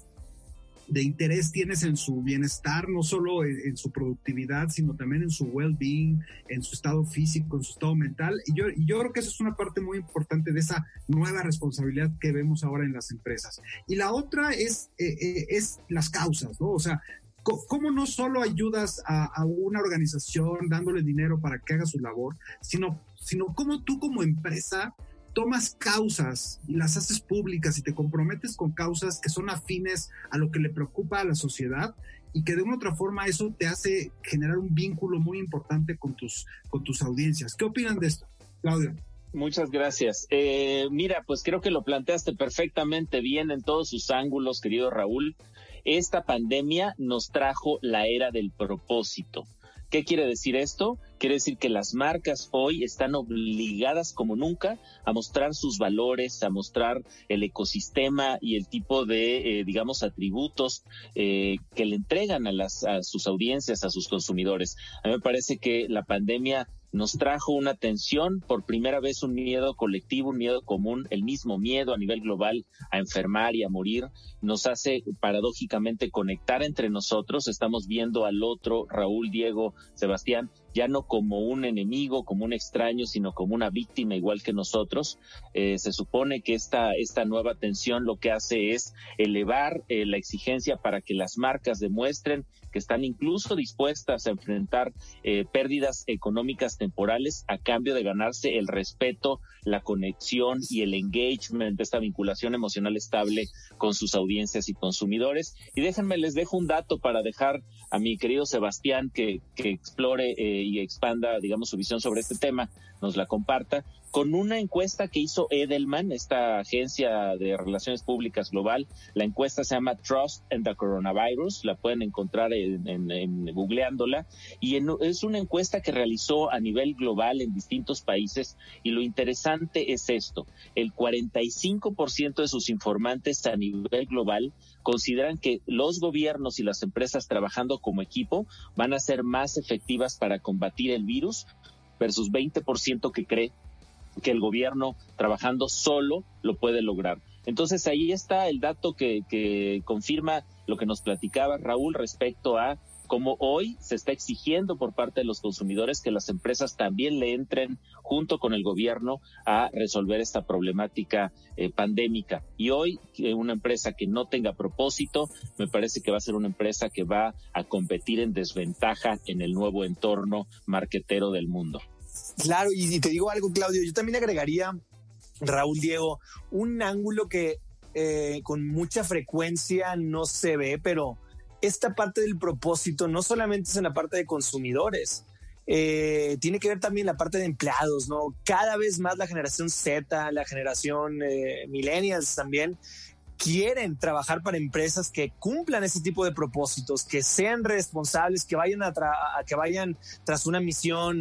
de interés tienes en su bienestar, no solo en, en su productividad, sino también en su well-being, en su estado físico, en su estado mental. Y yo, y yo creo que eso es una parte muy importante de esa nueva responsabilidad que vemos ahora en las empresas. Y la otra es, eh, eh, es las causas, ¿no? O sea, ¿cómo no solo ayudas a, a una organización dándole dinero para que haga su labor, sino, sino cómo tú como empresa tomas causas y las haces públicas y te comprometes con causas que son afines a lo que le preocupa a la sociedad y que de una u otra forma eso te hace generar un vínculo muy importante con tus, con tus audiencias? ¿Qué opinan de esto, Claudio? Muchas gracias. Eh, mira, pues creo que lo planteaste perfectamente bien en todos sus ángulos, querido Raúl. Esta pandemia nos trajo la era del propósito. ¿Qué quiere decir esto? Quiere decir que las marcas hoy están obligadas como nunca a mostrar sus valores, a mostrar el ecosistema y el tipo de, eh, digamos, atributos eh, que le entregan a, las, a sus audiencias, a sus consumidores. A mí me parece que la pandemia nos trajo una tensión, por primera vez un miedo colectivo, un miedo común, el mismo miedo a nivel global a enfermar y a morir, nos hace paradójicamente conectar entre nosotros. Estamos viendo al otro, Raúl, Diego, Sebastián, ya no como un enemigo, como un extraño, sino como una víctima igual que nosotros. Eh, se supone que esta, esta nueva tensión lo que hace es elevar eh, la exigencia para que las marcas demuestren que están incluso dispuestas a enfrentar eh, pérdidas económicas temporales a cambio de ganarse el respeto, la conexión y el engagement, esta vinculación emocional estable con sus audiencias y consumidores. Y déjenme, les dejo un dato para dejar a mi querido Sebastián que, que explore eh, y expanda, digamos, su visión sobre este tema, nos la comparta. Con una encuesta que hizo Edelman, esta agencia de relaciones públicas global, la encuesta se llama Trust in the Coronavirus, la pueden encontrar en, en, en googleándola, y en, es una encuesta que realizó a nivel global en distintos países, y lo interesante es esto: el cuarenta y cinco por ciento de sus informantes a nivel global consideran que los gobiernos y las empresas trabajando como equipo van a ser más efectivas para combatir el virus, versus veinte por ciento que cree que el gobierno trabajando solo lo puede lograr. Entonces ahí está el dato que, que confirma lo que nos platicaba Raúl respecto a cómo hoy se está exigiendo por parte de los consumidores que las empresas también le entren junto con el gobierno a resolver esta problemática eh, pandémica. Y hoy eh, una empresa que no tenga propósito, me parece que va a ser una empresa que va a competir en desventaja en el nuevo entorno marketero del mundo. Claro, y, y te digo algo, Claudio, yo también agregaría, Raúl, Diego, un ángulo que eh, con mucha frecuencia no se ve, pero esta parte del propósito no solamente es en la parte de consumidores, eh, tiene que ver también la parte de empleados, ¿no? Cada vez más la generación Z, la generación eh, millennials también, quieren trabajar para empresas que cumplan ese tipo de propósitos, que sean responsables, que vayan, a tra- a que vayan tras una misión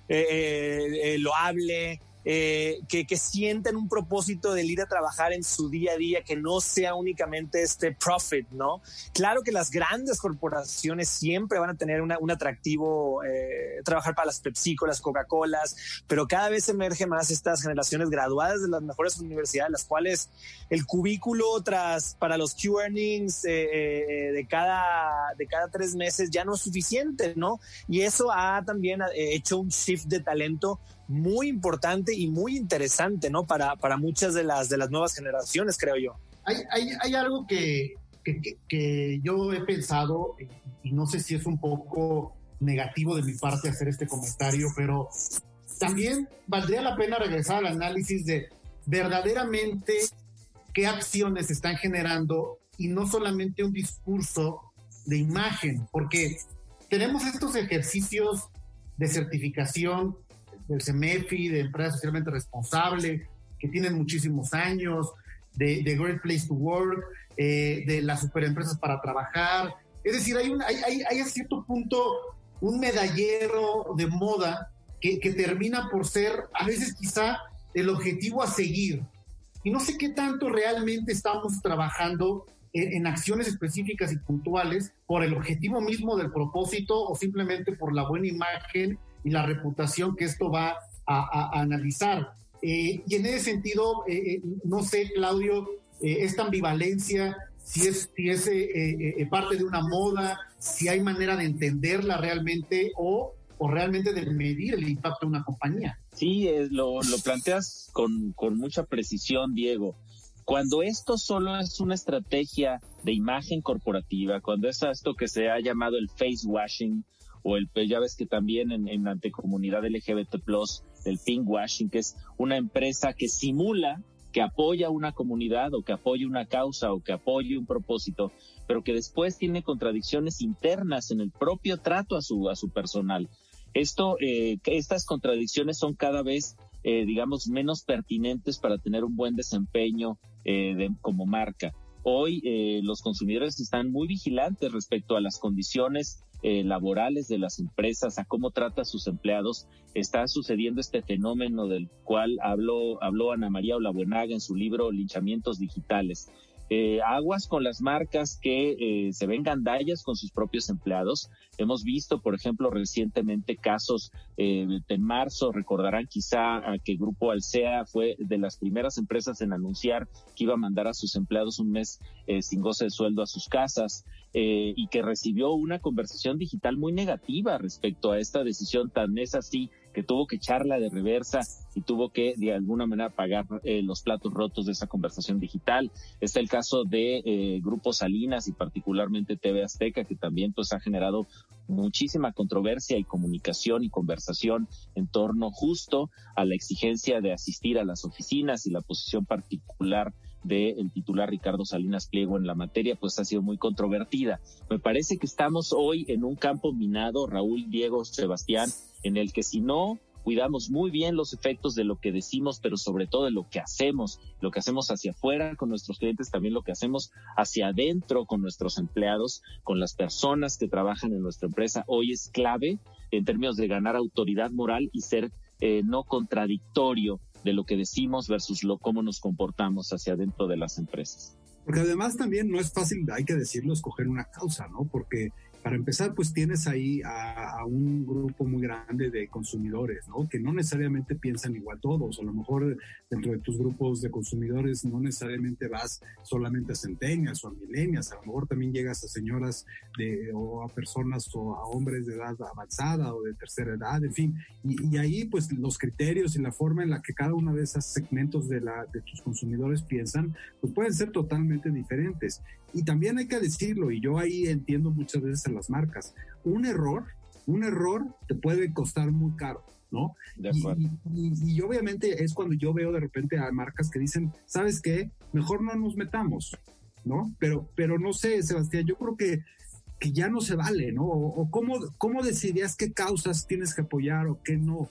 eh, eh, loable, eh, que, que sientan un propósito de ir a trabajar en su día a día, que no sea únicamente este profit, ¿no? Claro que las grandes corporaciones siempre van a tener una, un atractivo, eh, trabajar para las PepsiCo, las Coca-Colas, pero cada vez emerge más estas generaciones graduadas de las mejores universidades, las cuales el cubículo tras para los Q-earnings eh, eh, de cada de cada tres meses ya no es suficiente, ¿no? Y eso ha también eh, hecho un shift de talento muy importante y muy interesante, ¿no? Para, para muchas de las, de las nuevas generaciones, creo yo. Hay, hay, hay algo que, que, que, que yo he pensado, y no sé si es un poco negativo de mi parte hacer este comentario, pero también valdría la pena regresar al análisis de verdaderamente qué acciones están generando y no solamente un discurso de imagen, porque tenemos estos ejercicios de certificación del CEMEFI, de empresa socialmente responsable, que tienen muchísimos años, de, de Great Place to Work, eh, de las superempresas para trabajar. Es decir, hay, un, hay, hay, hay a cierto punto un medallero de moda que, que termina por ser a veces quizá el objetivo a seguir. Y no sé qué tanto realmente estamos trabajando en, en acciones específicas y puntuales por el objetivo mismo del propósito o simplemente por la buena imagen y la reputación que esto va a, a, a analizar. Eh, y en ese sentido, eh, no sé, Claudio, eh, esta ambivalencia, si es, si es eh, eh, parte de una moda, si hay manera de entenderla realmente o, o realmente de medir el impacto de una compañía. Sí, eh, lo, lo planteas con, con mucha precisión, Diego. Cuando esto solo es una estrategia de imagen corporativa, cuando es esto que se ha llamado el face washing, o el, ya ves que también en, en la antecomunidad L G B T plus, el pink washing, que es una empresa que simula que apoya una comunidad o que apoya una causa o que apoya un propósito, pero que después tiene contradicciones internas en el propio trato a su, a su personal. Esto, eh, estas contradicciones son cada vez, eh, digamos, menos pertinentes para tener un buen desempeño eh, de, como marca. Hoy eh, los consumidores están muy vigilantes respecto a las condiciones Eh, laborales de las empresas, a cómo trata a sus empleados. Está sucediendo este fenómeno del cual habló, habló Ana María Olabuenaga en su libro Linchamientos Digitales. Eh, aguas con las marcas que eh, se ven gandallas con sus propios empleados. Hemos visto, por ejemplo, recientemente casos eh, en marzo, recordarán quizá a que Grupo Alsea fue de las primeras empresas en anunciar que iba a mandar a sus empleados un mes eh, sin goce de sueldo a sus casas, eh, y que recibió una conversación digital muy negativa respecto a esta decisión. Tan es así que tuvo que echarla de reversa y tuvo que de alguna manera pagar eh, los platos rotos de esa conversación digital. Está el caso de eh, Grupo Salinas y particularmente T V Azteca, que también pues ha generado muchísima controversia y comunicación y conversación en torno justo a la exigencia de asistir a las oficinas, y la posición particular del titular Ricardo Salinas Pliego en la materia pues ha sido muy controvertida. Me parece que estamos hoy en un campo minado, Raúl, Diego, Sebastián, en el que si no cuidamos muy bien los efectos de lo que decimos, pero sobre todo de lo que hacemos, lo que hacemos hacia afuera con nuestros clientes, también lo que hacemos hacia adentro con nuestros empleados, con las personas que trabajan en nuestra empresa, hoy es clave en términos de ganar autoridad moral y ser eh, no contradictorio de lo que decimos versus lo cómo nos comportamos hacia adentro de las empresas. Porque además también no es fácil, hay que decirlo, escoger una causa, ¿no? Porque para empezar, pues tienes ahí a, a un grupo muy grande de consumidores, ¿no? Que no necesariamente piensan igual todos. A lo mejor dentro de tus grupos de consumidores no necesariamente vas solamente a centenias o a milenias. A lo mejor también llegas a señoras de, o a personas o a hombres de edad avanzada o de tercera edad, en fin. Y, y ahí, pues, los criterios y la forma en la que cada uno de esos segmentos de, la, de tus consumidores piensan, pues pueden ser totalmente diferentes. Y también hay que decirlo, y yo ahí entiendo muchas veces a las marcas, un error, un error te puede costar muy caro, ¿no? De acuerdo. Y, y, y obviamente es cuando yo veo de repente a marcas que dicen, ¿sabes qué? Mejor no nos metamos, ¿no? Pero, pero no sé, Sebastián, yo creo que, que ya no se vale, ¿no? O, o cómo, cómo decidías qué causas tienes que apoyar o qué no.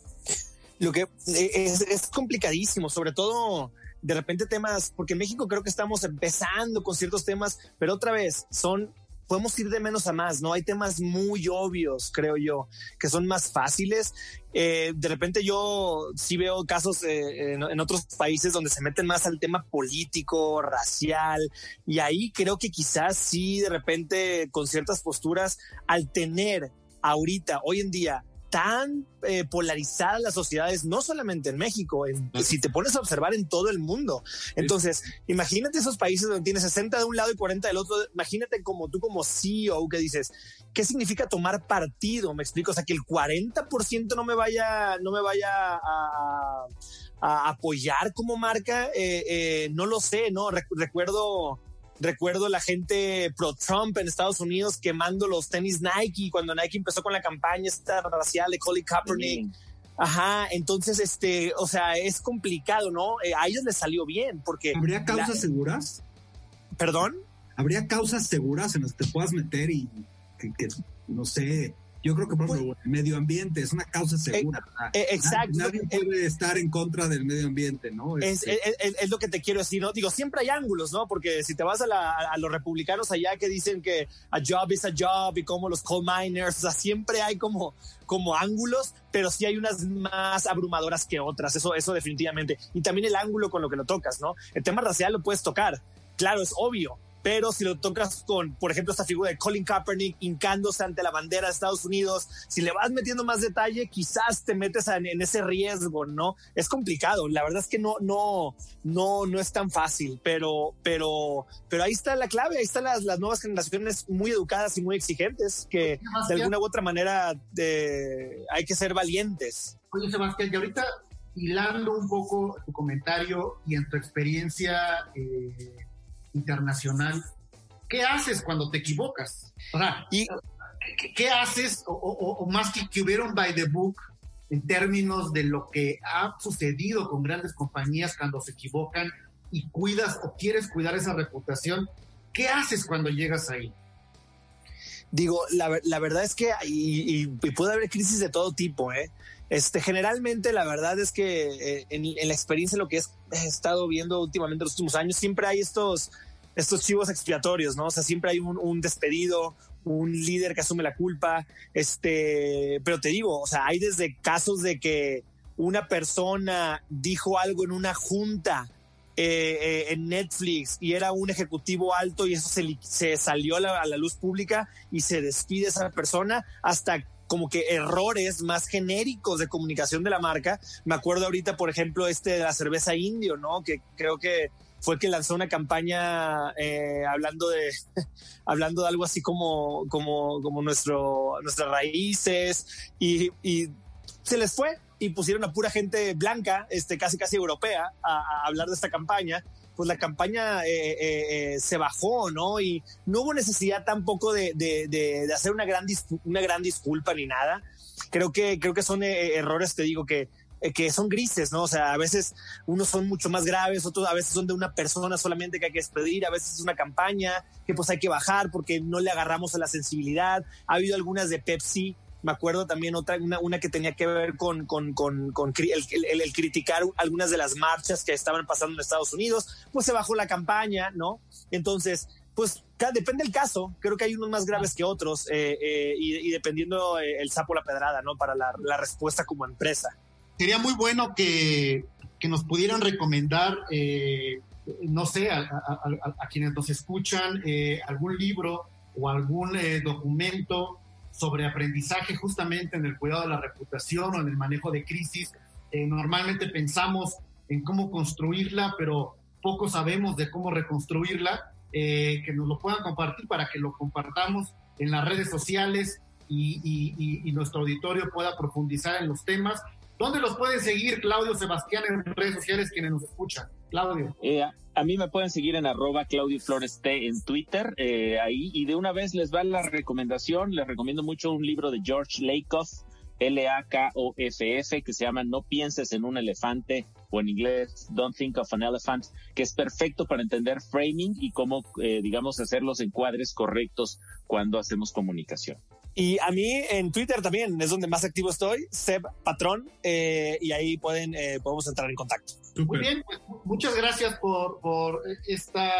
Lo que es, es complicadísimo, sobre todo de repente temas, porque en México creo que estamos empezando con ciertos temas, pero otra vez son podemos ir de menos a más, ¿no? Hay temas muy obvios, creo yo, que son más fáciles. Eh, de repente yo sí veo casos eh, en, en otros países donde se meten más al tema político, racial, y ahí creo que quizás sí de repente con ciertas posturas, al tener ahorita, hoy en día, tan eh, polarizadas las sociedades, no solamente en México, en, si te pones a observar en todo el mundo. Entonces, imagínate esos países donde tienes sesenta de un lado y cuarenta del otro. Imagínate como tú como C E O que dices, ¿qué significa tomar partido? Me explico, o sea, que el cuarenta por ciento no me vaya, no me vaya a, a apoyar como marca, eh, eh, no lo sé, ¿no? Re- recuerdo... Recuerdo la gente pro-Trump en Estados Unidos quemando los tenis Nike cuando Nike empezó con la campaña esta racial de Colin Kaepernick. Sí. Ajá, entonces, este, o sea, es complicado, ¿no? Eh, a ellos les salió bien porque... ¿Habría causas la... seguras? ¿Perdón? ¿Habría causas seguras en las que te puedas meter y que, que no sé... Yo creo que, por ejemplo, el medio ambiente es una causa segura. Eh, eh, exacto. Nadie, nadie puede eh, estar en contra del medio ambiente, ¿no? Es, es, es, es lo que te quiero decir, ¿no? Digo, siempre hay ángulos, ¿no? Porque si te vas a, la, a los republicanos allá que dicen que a job is a job y como los coal miners, o sea, siempre hay como, como ángulos, pero sí hay unas más abrumadoras que otras, eso, eso definitivamente. Y también el ángulo con lo que lo tocas, ¿no? El tema racial lo puedes tocar, claro, es obvio. Pero si lo tocas con, por ejemplo, esta figura de Colin Kaepernick hincándose ante la bandera de Estados Unidos, si le vas metiendo más detalle, quizás te metes en, en ese riesgo, ¿no? Es complicado. La verdad es que no, no, no, no es tan fácil, pero, pero, pero ahí está la clave. Ahí están las, las nuevas generaciones muy educadas y muy exigentes que de alguna u otra manera de, hay que ser valientes. Oye, Sebastián, y ahorita hilando un poco tu comentario y en tu experiencia eh, internacional, ¿qué haces cuando te equivocas? O sea, ¿y qué, qué haces? O, o, o más que que hubieron by the book en términos de lo que ha sucedido con grandes compañías cuando se equivocan y cuidas o quieres cuidar esa reputación, ¿qué haces cuando llegas ahí? Digo, la, la verdad es que y, y, y puede haber crisis de todo tipo, ¿eh? Este, generalmente la verdad es que eh, en, en la experiencia, lo que es, he estado viendo últimamente los últimos años, siempre hay estos, estos chivos expiatorios, ¿no? O sea, siempre hay un, un despedido, un líder que asume la culpa, este, pero te digo, o sea, hay desde casos de que una persona dijo algo en una junta eh, eh, en Netflix y era un ejecutivo alto y eso se, se salió a la, a la luz pública y se despide esa persona, hasta como que errores más genéricos de comunicación de la marca. Me acuerdo ahorita, por ejemplo, este de la cerveza Indio, ¿no? Que creo que fue que lanzó una campaña eh, hablando de hablando de algo así como, como, como nuestro, nuestras raíces y, y se les fue y pusieron a pura gente blanca, este, casi casi europea, a, a hablar de esta campaña. Pues la campaña eh, eh, eh, se bajó, ¿no? Y no hubo necesidad tampoco de, de, de, de hacer una gran, una gran disculpa ni nada. Creo que, creo que son eh, errores, te digo, que, eh, que son grises, ¿no? O sea, a veces unos son mucho más graves, otros a veces son de una persona solamente que hay que despedir, a veces es una campaña que pues hay que bajar porque no le agarramos a la sensibilidad. Ha habido algunas de Pepsi. Me acuerdo también otra, una, una que tenía que ver con, con, con, con el, el, el criticar algunas de las marchas que estaban pasando en Estados Unidos, pues se bajó la campaña, ¿no? Entonces, pues depende del caso, creo que hay unos más graves que otros eh, eh, y, y dependiendo eh, el sapo la pedrada, ¿no? Para la, la respuesta como empresa. Sería muy bueno que, que nos pudieran recomendar, eh, no sé, a, a, a, a quienes nos escuchan, eh, algún libro o algún eh, documento sobre aprendizaje justamente en el cuidado de la reputación o en el manejo de crisis. Eh, normalmente pensamos en cómo construirla, pero poco sabemos de cómo reconstruirla. Eh, que nos lo puedan compartir para que lo compartamos en las redes sociales y, y, y, y nuestro auditorio pueda profundizar en los temas. ¿Dónde los pueden seguir, Claudio, Sebastián, en redes sociales quienes nos escuchan? Claudio. Eh, a mí me pueden seguir en arroba Claudio Flores T en Twitter, eh, ahí, y de una vez les va la recomendación. Les recomiendo mucho un libro de George Lakoff, L A K O F F, que se llama No pienses en un elefante, o en inglés Don't Think of an Elephant, que es perfecto para entender framing y cómo, eh, digamos, hacer los encuadres correctos cuando hacemos comunicación. Y a mí en Twitter también es donde más activo estoy, Seb Patrón, eh, y ahí pueden eh, podemos entrar en contacto. Muy bien, pues muchas gracias por, por esta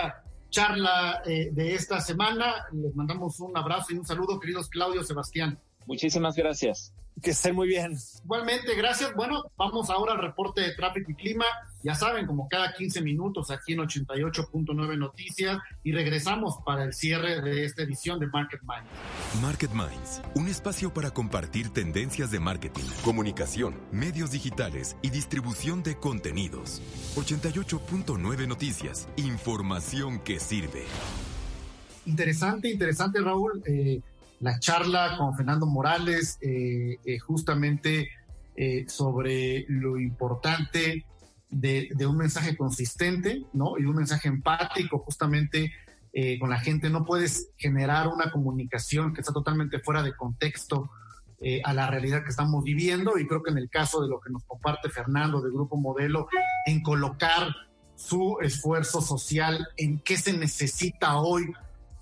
charla eh, de esta semana. Les mandamos un abrazo y un saludo, queridos Claudio, Sebastián. Muchísimas gracias. Que estén muy bien. Igualmente, gracias. Bueno, vamos ahora al reporte de tráfico y clima. Ya saben, como cada quince minutos aquí en ochenta y ocho punto nueve Noticias, y regresamos para el cierre de esta edición de Market Minds. Market Minds, un espacio para compartir tendencias de marketing, comunicación, medios digitales y distribución de contenidos. ochenta y ocho punto nueve Noticias, información que sirve. Interesante, interesante, Raúl. Eh, la charla con Fernando Morales, eh, eh, justamente eh, sobre lo importante de, de un mensaje consistente, ¿no? Y un mensaje empático, justamente eh, con la gente. No puedes generar una comunicación que está totalmente fuera de contexto eh, a la realidad que estamos viviendo, y creo que en el caso de lo que nos comparte Fernando de Grupo Modelo, en colocar su esfuerzo social en qué se necesita hoy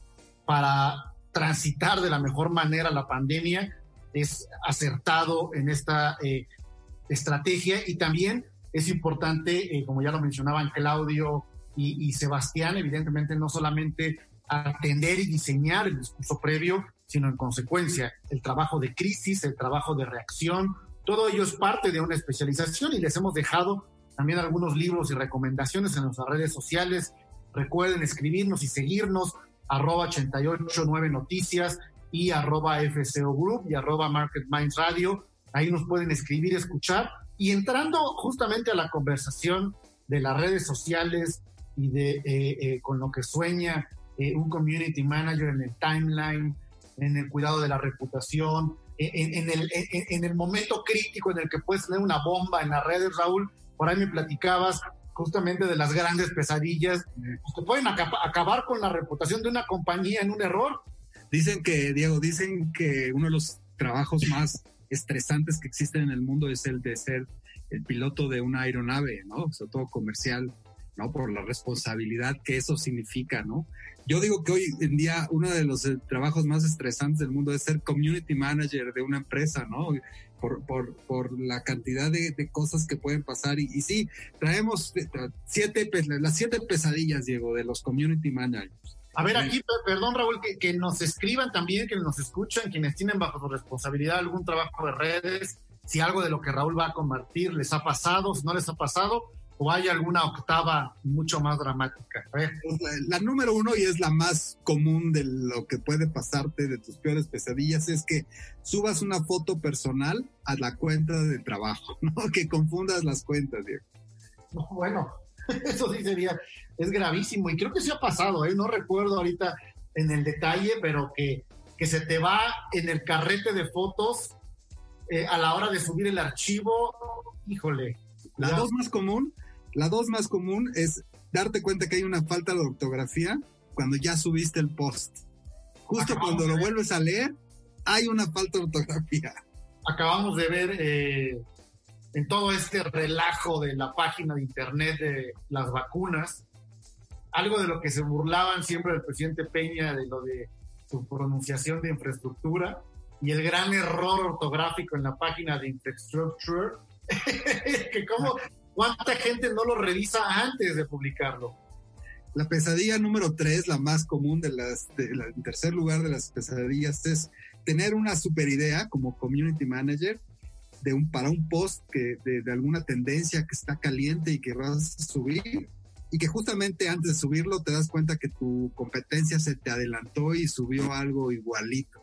para transitar de la mejor manera la pandemia, es acertado en esta eh, estrategia. Y también es importante, eh, como ya lo mencionaban Claudio y, y Sebastián, evidentemente no solamente atender y diseñar el discurso previo, sino en consecuencia el trabajo de crisis, el trabajo de reacción, todo ello es parte de una especialización, y les hemos dejado también algunos libros y recomendaciones en nuestras redes sociales. Recuerden escribirnos y seguirnos, arroba ochenta y ocho nueve Noticias y arroba F C O Group y arroba Market Minds Radio. Ahí nos pueden escribir, escuchar, y entrando justamente a la conversación de las redes sociales y de eh, eh, con lo que sueña eh, un community manager en el timeline, en el cuidado de la reputación, en, en, el, en, en el momento crítico en el que puedes tener una bomba en las redes. Raúl, por ahí me platicabas justamente de las grandes pesadillas, pues que pueden acab- acabar con la reputación de una compañía en un error. Dicen que, Diego, dicen que uno de los trabajos más estresantes que existen en el mundo es el de ser el piloto de una aeronave, ¿no? Sobre todo comercial, ¿no? Por la responsabilidad que eso significa, ¿no? Yo digo que hoy en día uno de los eh, trabajos más estresantes del mundo es ser community manager de una empresa, ¿no? Por, por, por la cantidad de, de cosas que pueden pasar. Y, y sí, traemos siete, las siete pesadillas, Diego, de los community managers. A ver, aquí, perdón, Raúl, que, que nos escriban también, que nos escuchen, quienes tienen bajo su responsabilidad algún trabajo de redes, si algo de lo que Raúl va a compartir les ha pasado, si no les ha pasado, o hay alguna octava mucho más dramática. A ver. La, la número uno, y es la más común de lo que puede pasarte de tus peores pesadillas, es que subas una foto personal a la cuenta de trabajo, ¿no? Que confundas las cuentas, Diego. No, bueno, eso sí sería, es gravísimo, y creo que sí ha pasado, ¿eh? No recuerdo ahorita en el detalle, pero que, que se te va en el carrete de fotos eh, a la hora de subir el archivo, híjole. La dos más común, la dos más común es darte cuenta que hay una falta de ortografía cuando ya subiste el post. Justo Acabamos cuando lo vuelves a leer, hay una falta de ortografía. Acabamos de ver eh, en todo este relajo de la página de internet de las vacunas, algo de lo que se burlaban siempre del presidente Peña, de lo de su pronunciación de infraestructura, y el gran error ortográfico en la página de infrastructure, que cómo, cuánta gente no lo revisa antes de publicarlo. La pesadilla número tres, la más común de las, de la, en tercer lugar de las pesadillas, es tener una super idea como community manager de un, para un post que, de, de alguna tendencia que está caliente y que vas a subir, y que justamente antes de subirlo te das cuenta que tu competencia se te adelantó y subió algo igualito.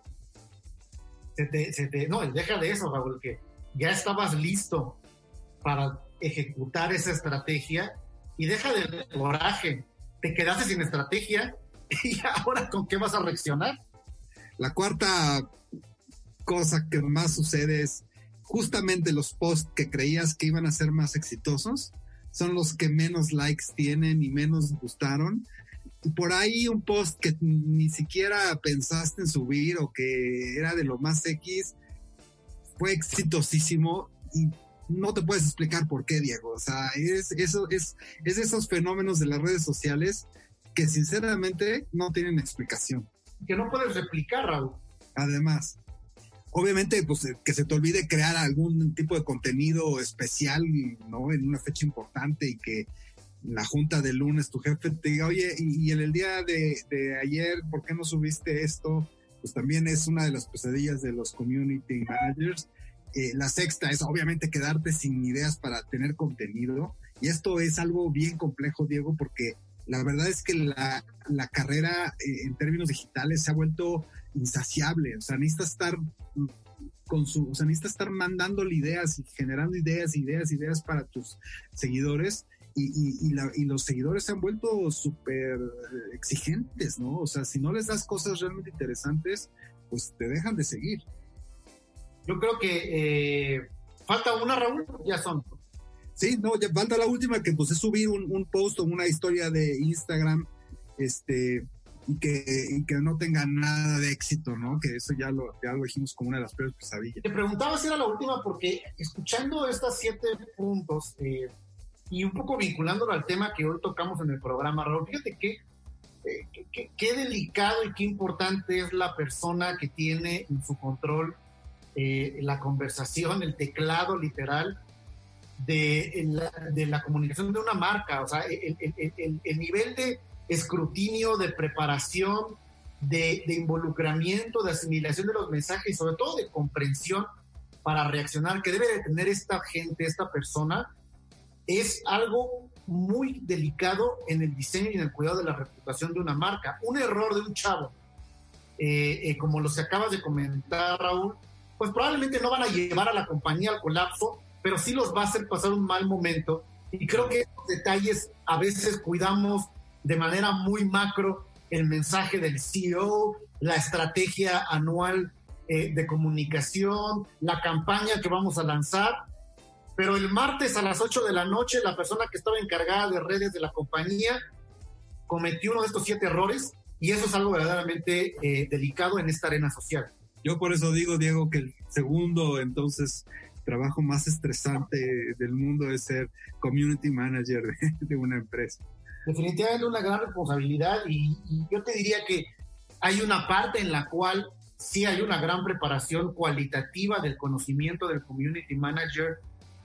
Se te, se te, no, deja de eso, Raúl, que ya estabas listo para ejecutar esa estrategia, y deja de coraje, te quedaste sin estrategia y ahora ¿con qué vas a reaccionar? La cuarta cosa que más sucede es justamente los posts que creías que iban a ser más exitosos son los que menos likes tienen y menos gustaron. Y por ahí un post que ni siquiera pensaste en subir o que era de lo más X fue exitosísimo y no te puedes explicar por qué, Diego. O sea, es, eso, es, es esos fenómenos de las redes sociales que sinceramente no tienen explicación. Que no puedes replicar, Raúl. Además, obviamente, pues que se te olvide crear algún tipo de contenido especial, ¿no? En una fecha importante y que la junta del lunes tu jefe te diga, oye, y, y en el día de, de ayer, ¿por qué no subiste esto? Pues también es una de las pesadillas de los community managers. Eh, la sexta es obviamente quedarte sin ideas para tener contenido. Y esto es algo bien complejo, Diego, porque la verdad es que la, la carrera eh, en términos digitales se ha vuelto insaciable. O sea, necesitas estar con su, o sea, necesitas estar mandándole ideas y generando ideas, ideas, ideas para tus seguidores. Y, y, y, la, y los seguidores se han vuelto súper exigentes, ¿no? O sea, si no les das cosas realmente interesantes, pues te dejan de seguir. Yo creo que eh, falta una, Raúl, ya son. Sí, no, ya falta la última, que pues es subir un, un post o una historia de Instagram, este, y que, y que no tenga nada de éxito, ¿no? Que eso ya lo, ya lo dijimos como una de las peores pesadillas. Te preguntaba si era la última porque escuchando estas siete puntos, eh, y un poco vinculándolo al tema que hoy tocamos en el programa, Raúl, fíjate que eh, qué, qué delicado y qué importante es la persona que tiene en su control eh, la conversación, el teclado literal de la, de la comunicación de una marca. O sea, el, el, el, el nivel de escrutinio, de preparación, de, de involucramiento, de asimilación de los mensajes y sobre todo de comprensión para reaccionar que debe de tener esta gente, esta persona, es algo muy delicado en el diseño y en el cuidado de la reputación de una marca. Un error de un chavo, eh, eh, como los que acabas de comentar, Raúl, pues probablemente no van a llevar a la compañía al colapso, pero sí los va a hacer pasar un mal momento. Y creo que estos detalles a veces cuidamos de manera muy macro el mensaje del C E O, la estrategia anual eh, de comunicación, la campaña que vamos a lanzar. Pero el martes a las ocho de la noche, la persona que estaba encargada de redes de la compañía cometió uno de estos siete errores, y eso es algo verdaderamente eh, delicado en esta arena social. Yo por eso digo, Diego, que el segundo, entonces, trabajo más estresante del mundo es ser community manager de, de una empresa. Definitivamente una gran responsabilidad, y, y yo te diría que hay una parte en la cual sí hay una gran preparación cualitativa del conocimiento del community manager,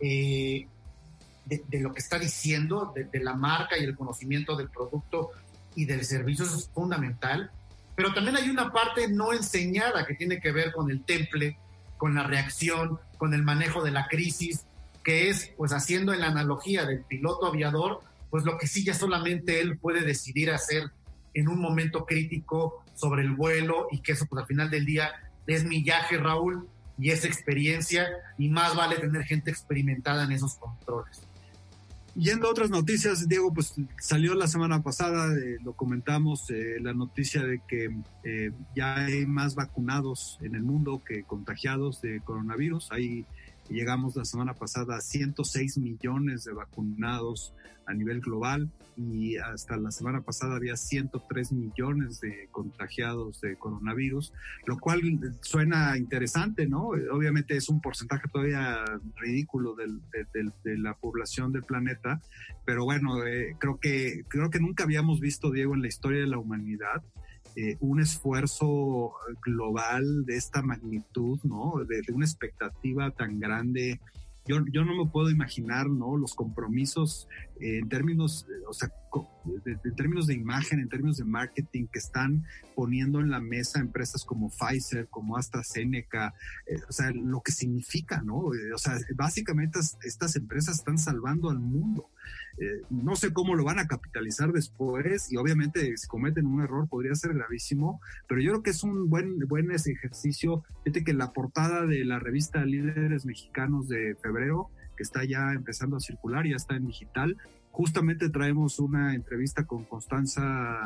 Eh, de, de lo que está diciendo, de, de la marca y el conocimiento del producto y del servicio. Eso es fundamental, pero también hay una parte no enseñada que tiene que ver con el temple, con la reacción, con el manejo de la crisis, que es, pues haciendo en la analogía del piloto aviador, pues lo que sí ya solamente él puede decidir hacer en un momento crítico sobre el vuelo, y que eso pues al final del día es millaje, Raúl, y esa experiencia, y más vale tener gente experimentada en esos controles. Yendo a otras noticias, Diego, pues salió la semana pasada, eh, lo comentamos, eh, la noticia de que eh, ya hay más vacunados en el mundo que contagiados de coronavirus. Ahí llegamos la semana pasada a ciento seis millones de vacunados a nivel global, y hasta la semana pasada había ciento tres millones de contagiados de coronavirus, lo cual suena interesante, ¿no? Obviamente es un porcentaje todavía ridículo del, de, de, de la población del planeta, pero bueno, eh, creo que, creo que nunca habíamos visto, Diego, en la historia de la humanidad, Eh, un esfuerzo global de esta magnitud, ¿no? De, de una expectativa tan grande. Yo, yo no me puedo imaginar, ¿no? Los compromisos eh, en términos, eh, o sea, de, de, en términos de imagen, en términos de marketing que están poniendo en la mesa empresas como Pfizer, como AstraZeneca, eh, o sea, lo que significa, ¿no? Eh, o sea, básicamente estas, estas empresas están salvando al mundo. Eh, no sé cómo lo van a capitalizar después, y obviamente si cometen un error podría ser gravísimo, pero yo creo que es un buen, buen ejercicio. Fíjate que la portada de la revista Líderes Mexicanos de febrero, que está ya empezando a circular, ya está en digital, justamente traemos una entrevista con Constanza.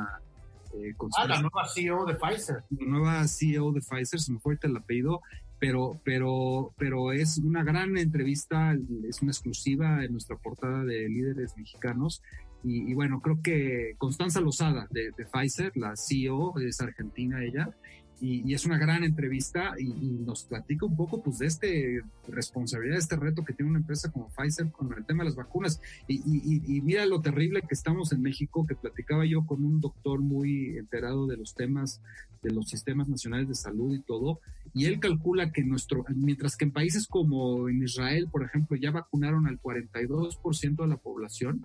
Eh, Constanza ah, la nueva C E O de Pfizer. La nueva C E O de Pfizer, se me fue el apellido, pero, pero, pero es una gran entrevista, es una exclusiva en nuestra portada de Líderes Mexicanos. Y, y bueno, creo que Constanza Lozada de, de Pfizer, la C E O, es argentina ella, y, y es una gran entrevista, y, y nos platica un poco pues de este responsabilidad, de este reto que tiene una empresa como Pfizer con el tema de las vacunas. Y, y, y mira lo terrible que estamos en México, que platicaba yo con un doctor muy enterado de los temas de los sistemas nacionales de salud y todo, y él calcula que nuestro, mientras que en países como en Israel, por ejemplo, ya vacunaron al cuarenta y dos por ciento de la población,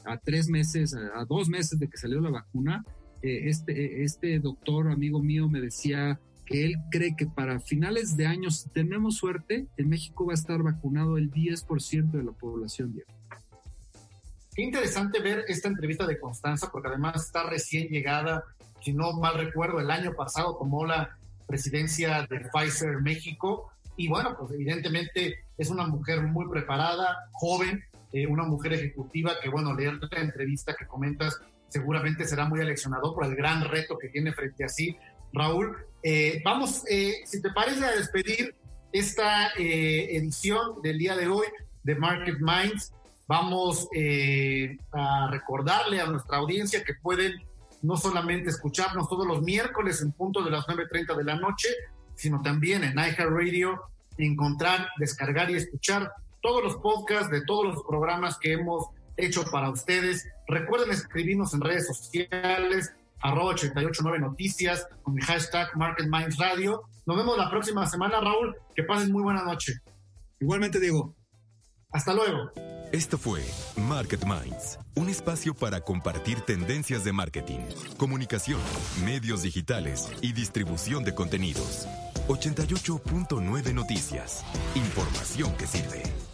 a tres meses, a, a dos meses de que salió la vacuna, eh, este, este doctor, amigo mío, me decía que él cree que para finales de año, si tenemos suerte, en México va a estar vacunado el diez por ciento de la población, Diego. Qué interesante ver esta entrevista de Constanza, porque además está recién llegada, si no mal recuerdo, el año pasado tomó la presidencia de Pfizer México, y bueno, pues evidentemente es una mujer muy preparada, joven, eh, una mujer ejecutiva que, bueno, leer la entrevista que comentas seguramente será muy aleccionador por el gran reto que tiene frente a sí. Raúl, eh, vamos, eh, si te parece, a despedir esta eh, edición del día de hoy de Market Minds. Vamos eh, a recordarle a nuestra audiencia que pueden no solamente escucharnos todos los miércoles en punto de las nueve treinta de la noche, sino también en iHeartRadio, encontrar, descargar y escuchar todos los podcasts de todos los programas que hemos hecho para ustedes. Recuerden escribirnos en redes sociales, arroba ochenta y ocho nueve noticias, con el hashtag Market Minds Radio. Nos vemos la próxima semana, Raúl. Que pasen muy buena noche. Igualmente, Diego. Hasta luego. Esto fue Market Minds, un espacio para compartir tendencias de marketing, comunicación, medios digitales y distribución de contenidos. ochenta y ocho punto nueve Noticias. Información que sirve.